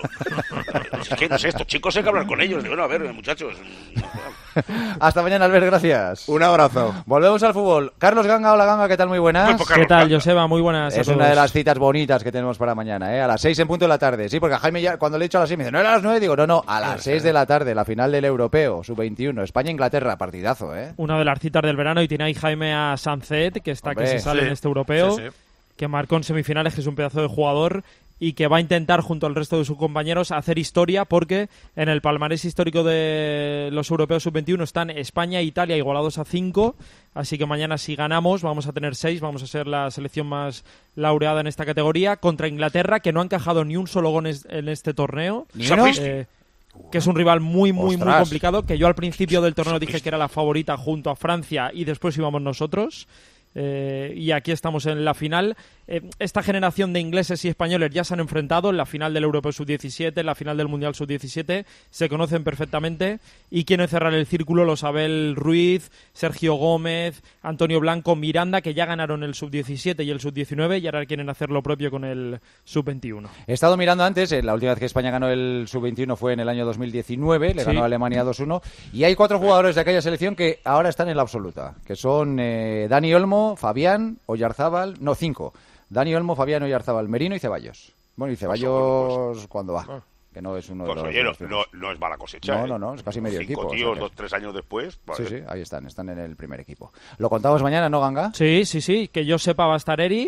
Es que, no sé, estos chicos hay que hablar con ellos. Digo, bueno, a ver, muchachos... Hasta mañana, Albert, gracias. Un abrazo. Volvemos al fútbol. Carlos Ganga, hola Ganga, ¿qué tal? Muy buenas. Pues, pues, ¿Qué Carlos tal, Ganga. Joseba? Muy buenas a Es todos. una de las citas bonitas que tenemos para mañana, ¿eh? A las seis en punto de la tarde. Sí, porque a Jaime ya, cuando le he dicho a las seis, me dice, ¿no era a las nueve? Digo, no, no, a las seis de la tarde, la final del Europeo, sub veintiuno, España-Inglaterra, partidazo, ¿eh? Una de las citas del verano y tiene ahí Jaime a Sancet, que está Hombre, que se sale sí. en este europeo, Sí, sí. que marcó en semifinales, que es un pedazo de jugador y que va a intentar, junto al resto de sus compañeros, hacer historia, porque en el palmarés histórico de los europeos sub veintiuno están España e Italia igualados a cinco, así que mañana si ganamos vamos a tener seis, vamos a ser la selección más laureada en esta categoría, contra Inglaterra, que no ha encajado ni un solo gol en- en este torneo. ¿Ni uno? Eh, que es un rival muy, muy, muy Ostras. complicado, que yo al principio del torneo dije que era la favorita junto a Francia y después íbamos nosotros. Eh, y aquí estamos en la final. Eh, esta generación de ingleses y españoles ya se han enfrentado en la final del Europeo sub diecisiete, en la final del Mundial sub diecisiete, se conocen perfectamente y quieren cerrar el círculo los Abel Ruiz, Sergio Gómez, Antonio Blanco, Miranda, que ya ganaron el sub diecisiete y el sub diecinueve y ahora quieren hacer lo propio con el sub veintiuno. He estado mirando antes, eh, la última vez que España ganó el sub veintiuno fue en el año dos mil diecinueve, le Sí. ganó a Alemania dos uno, y hay cuatro jugadores de aquella selección que ahora están en la absoluta, que son eh, Dani Olmo, Fabián, Oyarzábal, no, cinco, Dani Olmo, Fabián, Oyarzábal, Merino y Ceballos. Bueno, y Ceballos, pues, ¿cuándo va? Que no es uno pues, de los... Oye, no, de los no, no es mala cosecha. No, ¿eh? no, no, es casi medio Cinco equipo. tíos, o sea que... dos, tres años después. Vale. Sí, sí, ahí están, están en el primer equipo. ¿Lo contamos mañana, no, Ganga? Sí, sí, sí, que yo sepa va a estar Eri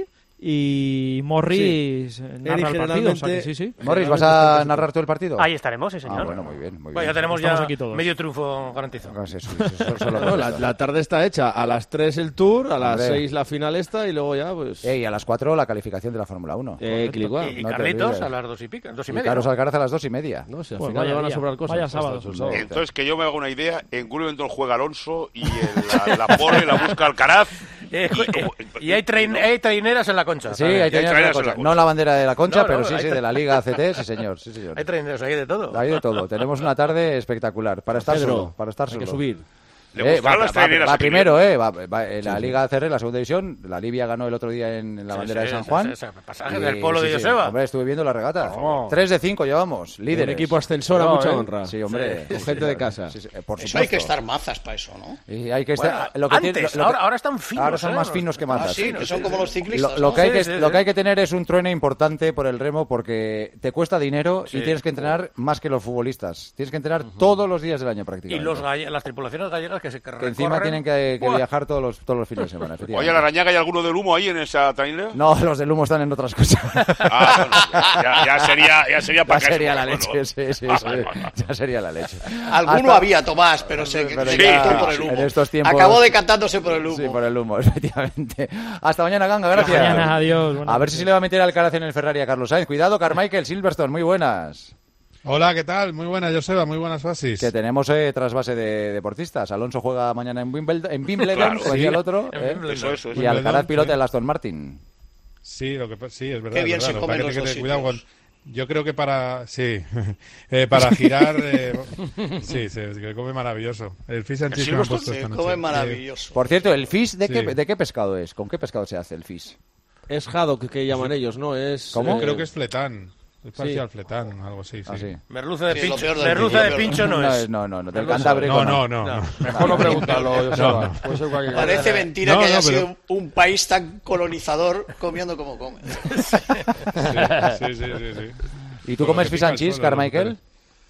y Morris Sí. narra Eri el partido. O sea que sí, sí. Morris, ¿vas a narrar tú el partido? Ahí estaremos, sí, señor. Ah, bueno, muy bien, muy bien. Bueno, ya tenemos Estamos ya aquí todos. medio triunfo garantizado. Eso, eso, eso, solo No, la, la tarde está hecha. A las tres el Tour, a las Hombre. seis la final esta y luego ya, pues... Eh, y a las cuatro la calificación de la Fórmula uno. Eh, clic, guau. Y, y No te Carlitos olvides. a las dos y pica, dos y Y media. Carlos ¿no? Alcaraz a las dos y media. No sé, al Pues final vaya le van a día, sobrar cosas. vaya sábado. Hasta el sábado. Entonces, que yo me haga una idea, en Gulbenton juega Alonso y el, la, la Porre la busca Alcaraz. Eh, y, como- y hay, train- hay traineras en la concha. Sí, ¿sabes? hay traineras traineras en la en la concha. concha. No la bandera de la concha, No, pero no, sí, hay sí, tra- de la Liga A C T, sí señor, sí señor. Hay traineras, hay de todo. Hay de todo. Tenemos una tarde espectacular. Para estar Pedro, solo. Para estar hay solo. que subir. Le Eh, buscarán va, las va- traineras va a primero, Kilian. eh. Va, va- en la Liga A C R, la segunda división, la Libia ganó el otro día en la Sí, bandera sí, de San sí, Juan. sí, sí, pasaje del polo de sí, sí. Joseba. Hombre, estuve viendo la regata. Oh. Tres de cinco llevamos, líderes. Un equipo ascensor a No, mucha ¿eh? honra. Sí, hombre. Con gente de casa. Sí, sí, eh, por Eso hay que supuesto. estar mazas para eso, ¿no? Y hay que estar, Bueno, lo que antes, tiene- lo que- ahora, ahora están finos. ahora son ¿eh? más finos que mazas. Ah, sí, que son como los Lo, ciclistas. lo ¿no? que hay Sí, que, sí, lo sí. que hay que tener es un trueno importante por el remo porque te cuesta dinero Sí. y tienes que entrenar más que los futbolistas. Tienes que entrenar todos los días del año Y prácticamente. los galle- las tripulaciones gallegas que se que que encima recorren- tienen que, que ¡Buah! viajar todos los, todos los fines de semana. efectivamente. Oye, la Arañaga, ¿hay alguno del humo ahí en esa trainera? No, los del humo están en otras cosas. Ah, no, no, ya, ya sería, ya sería Ya para caerse sería por la el leche, suelo. sí, sí, sí. Ya sería la leche. Alguno Hasta- había, Tomás, pero se Pero se ya, cantó por el humo. en estos tiempos- Acabó decantándose por el humo. Sí, por el humo, efectivamente. Hasta mañana, Ganga, gracias. Hasta mañana, adiós, buenas A ver si se le va a meter Alcaraz en el Ferrari a Carlos Sainz. Cuidado, Carmichael Silverstone, muy buenas. Hola, ¿qué tal? Muy buena, Joseba, muy buenas fases. Que tenemos eh, trasvase de deportistas. Alonso juega mañana en Wimbledon, en Wimbledon Claro, como sí. decía el otro. En eh, Wimbledon. Eso, eso, eso. Y Alcaraz Wimbledon, pilota sí. el Aston Martin. Sí, lo que pa- sí, es verdad. Qué es bien verdad. se Lo que comen pasa los es que dos ten cuidado sitios. con- Yo creo que para sí, eh, para girar eh, sí, se se come maravilloso. El fish and ¿El chips que me han Silverstone? puesto Se esta noche. come Eh, maravilloso. Por cierto, ¿el fish de, Sí. qué, de qué pescado es? ¿Con qué pescado se hace el fish? Es haddock que llaman ellos, ¿no? Es, ¿Cómo? eh, creo que es fletán. Es Sí. parecido al fletán, algo así. Sí. Ah, sí. Merluza de Sí, lo pincho, peor del merluza mundo, de lo pincho no No, es. es- no, no, no, del Merluza- Cantábrico No, no, no. no. Mejor no preguntarlo, Joseba. No, no. Puede ser cualquier cosa. Parece mentira No, que haya no, pero- sido un país tan colonizador comiendo como come. Sí, sí, sí, sí, sí. ¿Y tú Con lo comes que fish pica and el chips, suelo, Carmichael? los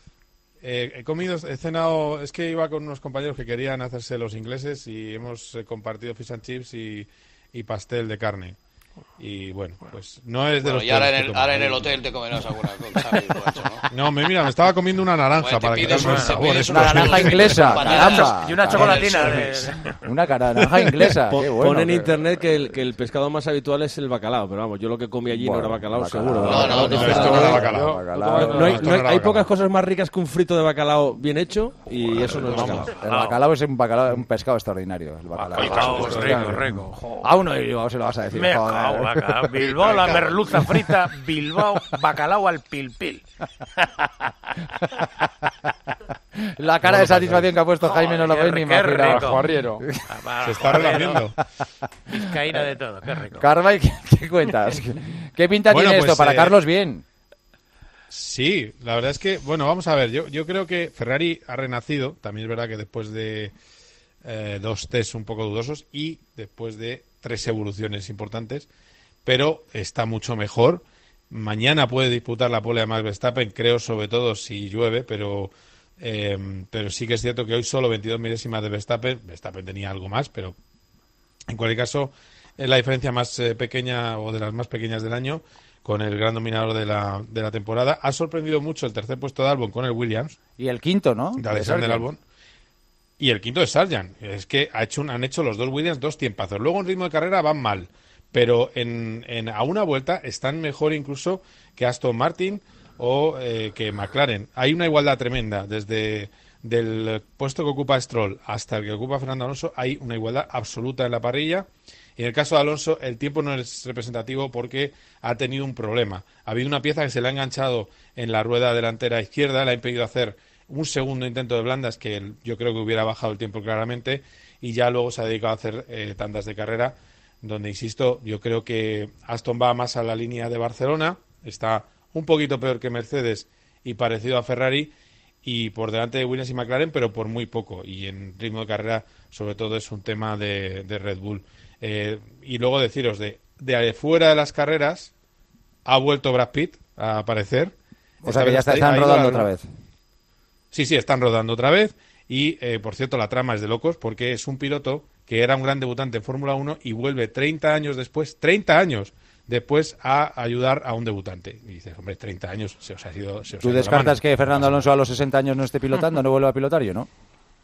Eh, he comido, he cenado, es que iba con unos compañeros que querían hacerse los ingleses y hemos eh, compartido fish and chips y, y pastel de carne. Y bueno, pues no es de Bueno, los y ahora en, peores que el, tomo. ahora en el hotel te comerás alguna cosa, borracho, ¿no? No, me, mira, me estaba comiendo una naranja Bueno, te para pides quitarme el un- te sabor. pides es un- Una una naranja Bananas, inglesa, bananas caramba. Y una chocolatina de... Una cara- naranja inglesa. Po- qué bueno, Pone en qué- internet que el, que el pescado más habitual es el bacalao, pero vamos, yo lo que comí allí Bueno, no era bacalao, bacalao. seguro. No, no, Bacalao no, de no, pescado. esto no era Yo- bacalao. Bacalao. No hay, Esto no hay- no era hay bacalao. pocas cosas más ricas que un frito de bacalao bien hecho y eso no es bacalao. El bacalao es un, bacalao, un pescado extraordinario. El bacalao. Bacalao, rico, rico. jo. A uno y luego se lo vas a decir. Me joder. cago, bacalao. Bilbao, la merluza frita, Bilbao, bacalao al pil pil. La cara de satisfacción que ha puesto Jaime no lo Joder, veis ni qué imaginar. rico. Bajo arriero. Se está relamiendo. Vizcaína de todo, qué rico. Carvay, ¿qué, qué cuentas? ¿Qué pinta Bueno, tiene pues, esto? Para eh, Carlos, bien. Sí, la verdad es que, bueno, vamos a ver, yo, yo creo que Ferrari ha renacido, también es verdad que después de eh, dos tests un poco dudosos y después de tres evoluciones importantes, pero está mucho mejor. Mañana puede disputar la pole a Max Verstappen, creo, sobre todo si llueve, pero eh, pero sí que es cierto que hoy solo veintidós milésimas de Verstappen. Verstappen tenía algo más, pero en cualquier caso es la diferencia más eh, pequeña o de las más pequeñas del año con el gran dominador de la, de la temporada. Ha sorprendido mucho el tercer puesto de Albon con el Williams, Y el quinto, ¿no? de Alexander Albon. Y el quinto de Sargent. Es que ha hecho un- han hecho los dos Williams dos tiempazos. Luego en ritmo de carrera van mal, pero en, en a una vuelta están mejor incluso que Aston Martin o eh, que McLaren. Hay una igualdad tremenda. Desde del puesto que ocupa Stroll hasta el que ocupa Fernando Alonso hay una igualdad absoluta en la parrilla. Y en el caso de Alonso, el tiempo no es representativo porque ha tenido un problema. Ha habido una pieza que se le ha enganchado en la rueda delantera izquierda, le ha impedido hacer un segundo intento de blandas que él- yo creo que hubiera bajado el tiempo claramente, y ya luego se ha dedicado a hacer eh, tandas de carrera, donde, insisto, yo creo que Aston va más a la línea de Barcelona, está un poquito peor que Mercedes y parecido a Ferrari, y por delante de Williams y McLaren, pero por muy poco. Y en ritmo de carrera, sobre todo, es un tema de, de Red Bull. Eh, y luego deciros, de, de fuera de las carreras, ha vuelto Brad Pitt, a aparecer. O sea que ya está, están rodando otra vez. Sí, sí, están rodando otra vez. Y, eh, por cierto, la trama es de locos porque es un piloto que era un gran debutante en Fórmula uno y vuelve treinta años después, treinta años después, a ayudar a un debutante. Y dices, hombre, treinta años, se os ha ido... Se os ¿Tú ha ido descartas que Fernando Alonso a los sesenta años no esté pilotando, no vuelva a pilotar yo, no?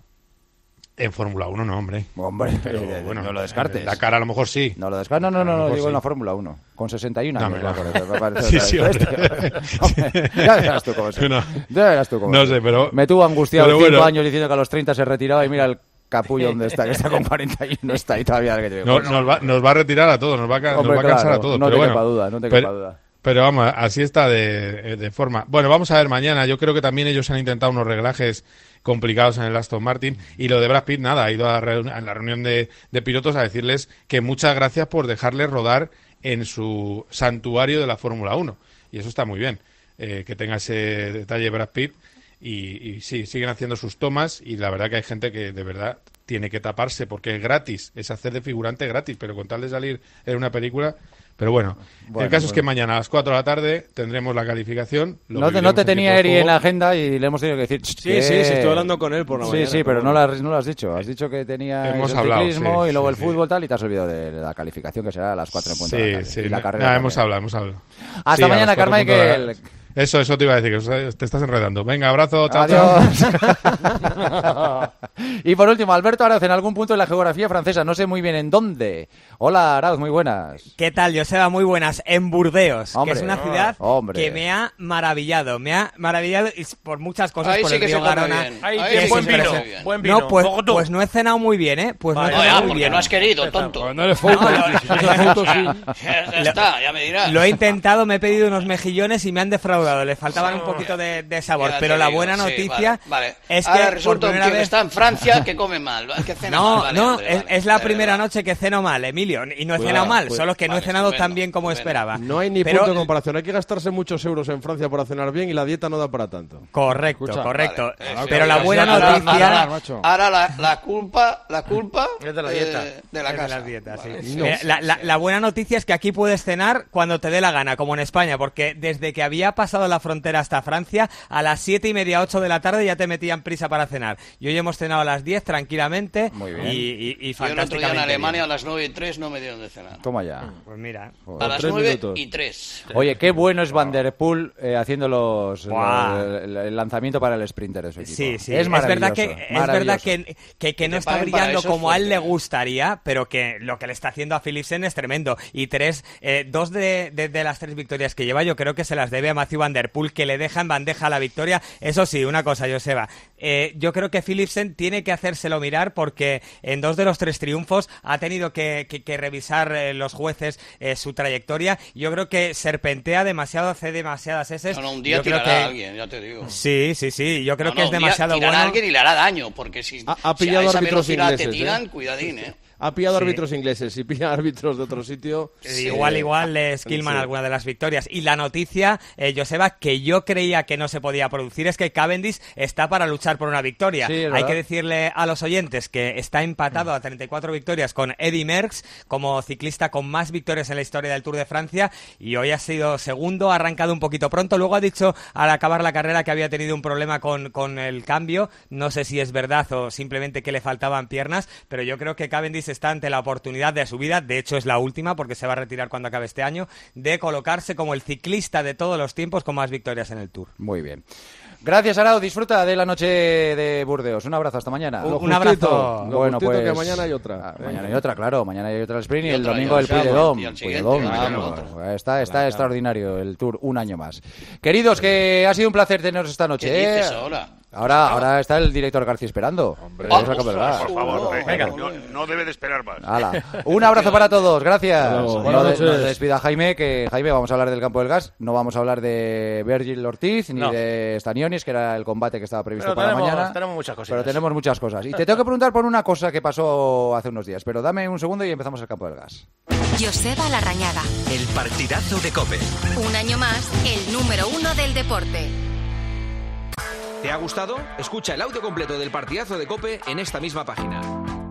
En Fórmula uno no, hombre. Hombre, pero eh, bueno, no lo descartes. La cara a lo mejor sí. No lo descartes. No, no, no, no, no digo sí. en la Fórmula uno. Con sesenta y uno años. No, me no. me parece Sí, sí, otra vez. Hombre, ya verás tú cómo es. No. Ya verás tú cómo No es. sé, pero... Me tuvo angustiado pero cinco bueno. años diciendo que a los treinta se retiraba y mira el capullo donde está, que está con cuarenta y uno, está ahí todavía. Que te No, nos, va, nos va a retirar a todos, nos va a, ca- Hombre, nos va a cansar claro, a todos. no pero te bueno, quepa duda, no te pero, quepa duda. Pero vamos, así está de, de forma. Bueno, vamos a ver mañana. Yo creo que también ellos han intentado unos reglajes complicados en el Aston Martin. Y lo de Brad Pitt, nada, ha ido a, reun- a la reunión de, de pilotos a decirles que muchas gracias por dejarles rodar en su santuario de la Fórmula uno. Y eso está muy bien, eh, que tenga ese detalle Brad Pitt. Y, y sí, siguen haciendo sus tomas y la verdad que hay gente que de verdad tiene que taparse porque es gratis, es hacer de figurante gratis, pero con tal de salir en una película... Pero bueno, Bueno, el caso bueno. es que mañana a las cuatro de la tarde tendremos la calificación. Lo No te, no viviremos te en tenía tiempo de Eri en juego. la agenda y le hemos tenido que decir... Sí, que- sí, sí, estoy hablando con él por la sí, mañana, Sí, sí, pero pero no bueno. lo, has, no lo has dicho. Has dicho que tenía Hemos el hablado, ciclismo sí, y luego sí, el sí. fútbol tal y te has olvidado de la calificación que será a las cuatro en punto de la Sí, tarde. sí. Y la no, carrera nada, también. hemos hablado, hemos hablado. Hasta Sí, a mañana, las cuatro Carmen, punto de que la- el- Eso, eso te iba a decir, que te estás enredando. Venga, abrazo, chao, Adiós. chao. Y por último, Alberto Arauz, en algún punto de la geografía francesa, no sé muy bien en dónde. Hola, Arauz, muy buenas. ¿Qué tal, Joseba? Muy buenas. En Burdeos, Hombre, que es una ciudad hombre. que me ha maravillado. Me ha maravillado y por muchas cosas, Ahí por sí el que río se come Garona. bien. Ahí Ahí tienes sí buen que se vino, come bien. buen vino. No, pues, Bogotá. pues no he cenado muy bien, ¿eh? Pues no he Vaya, cenado Ah, muy porque bien. no has querido, tonto. No eres foto, si no eres foto, sí. Ya está, ya me dirás. Lo he intentado, me he pedido unos mejillones y me han defraudado. Le faltaban un poquito de, de sabor. Ya te pero la digo, buena sí, noticia vale, vale. es Ahora que por resulta un primera tío que vez... está en Francia que come mal, que cena No, mal. Vale, no, hombre, es, vale, es la vale, primera vale. noche que ceno mal, Emilio. Y no he Cuidado, cenado mal, cuidado. solo que no he Vale, cenado estupendo, tan bien como estupendo. esperaba. No hay ni Pero- punto de comparación. Hay que gastarse muchos euros en Francia para cenar bien y la dieta no da para tanto. Correcto, Escucha, correcto. vale, Pero perfecto. la buena Ahora- ahora- noticia... ahora, macho. Ahora la, la culpa, la culpa Es de la eh, dieta. de la Es de casa. las dietas, sí. Vale. Mira, la, la- la buena noticia es que aquí puedes cenar cuando te dé la gana, como en España, porque desde que había pasado la frontera hasta Francia, a las siete y media, ocho de la tarde ya te metían prisa para cenar. Y hoy hemos cenado a las diez tranquilamente Muy bien. y, y, y Yo el otro día en fantásticamente Alemania bien. a las nueve y tres no me dieron de cenar. Toma ya. Pues mira, A las tres nueve minutos. y tres. Oye, qué bueno es Van Der Poel eh, haciendo los, Buah. los- el, el lanzamiento para el sprinter de su equipo. sí, sí, Es es verdad que maravilloso, es verdad maravilloso. que, que, que no te está paguen para brillando eso es como a él fuerte, le ¿eh? gustaría, pero que lo que le está haciendo a Philipsen es tremendo. Y tres, eh, dos de, de- de las tres victorias que lleva, yo creo que se las debe a Matthew Van Der Poel, que le deja en bandeja la victoria. Eso sí, una cosa, Joseba, eh, yo creo que Philipsen tiene que hacérselo mirar porque en dos de los tres triunfos ha tenido que, que- que revisar eh, los jueces eh, su trayectoria. Yo creo que serpentea demasiado, hace demasiadas eses. No, no, un día Yo creo tirará que- a alguien, ya te digo. Sí, sí, sí, yo creo No, que no, es un día demasiado tirará bueno. a alguien y le hará daño, porque si, Ha, ha si pillado a esa árbitros velocidad ingleses. te tiran, ¿eh? cuidadín, ¿eh? Ha pillado Sí. árbitros ingleses. Si pilla árbitros de otro sitio... Sí, igual, igual le Skillman Sí. alguna de las victorias. Y la noticia, eh, Joseba, que yo creía que no se podía producir es que Cavendish está para luchar por una victoria. Sí, es Hay verdad. que decirle a los oyentes que está empatado a treinta y cuatro victorias con Eddy Merckx como ciclista con más victorias en la historia del Tour de Francia y hoy ha sido segundo, ha arrancado un poquito pronto. Luego ha dicho al acabar la carrera que había tenido un problema con, con el cambio. No sé si es verdad o simplemente que le faltaban piernas, pero yo creo que Cavendish está ante la oportunidad de su vida, de hecho es la última porque se va a retirar cuando acabe este año, de colocarse como el ciclista de todos los tiempos con más victorias en el Tour. Muy bien. Gracias, Arau. Disfruta de la noche de Burdeos. Un abrazo. Hasta mañana. Un- un abrazo. Lo Bueno, justito pues... que mañana hay otra. Ah, mañana hay otra, claro. Mañana hay otra el sprint y, Y el otra, domingo y el otra, Puy de y Dom. al Puy de siguiente, Dom, y mañana vamos. otro. Está, está extraordinario el Tour un año más. Queridos, que ha sido un placer teneros esta noche. ¿Qué ¿eh? dices ahora? Ahora, ahora está el director García esperando. Hombre, Vamos a acabar. por favor, Oh, venga, venga. no, no debe de esperar más. Hala. Un abrazo para todos, gracias. luego. No, Buenas de- noches. no se despida Jaime, que Jaime, vamos a hablar del campo del gas, no vamos a hablar de Virgil Ortiz ni No. de Stanionis, que era el combate que estaba previsto Pero para tenemos, mañana. tenemos muchas cositas. Pero tenemos muchas cosas. Y te tengo que preguntar por una cosa que pasó hace unos días, pero dame un segundo y empezamos el campo del gas. Joseba Larrañaga. El partidazo de COPE. Un año más, el número uno del deporte. ¿Te ha gustado? Escucha el audio completo del partidazo de COPE en esta misma página.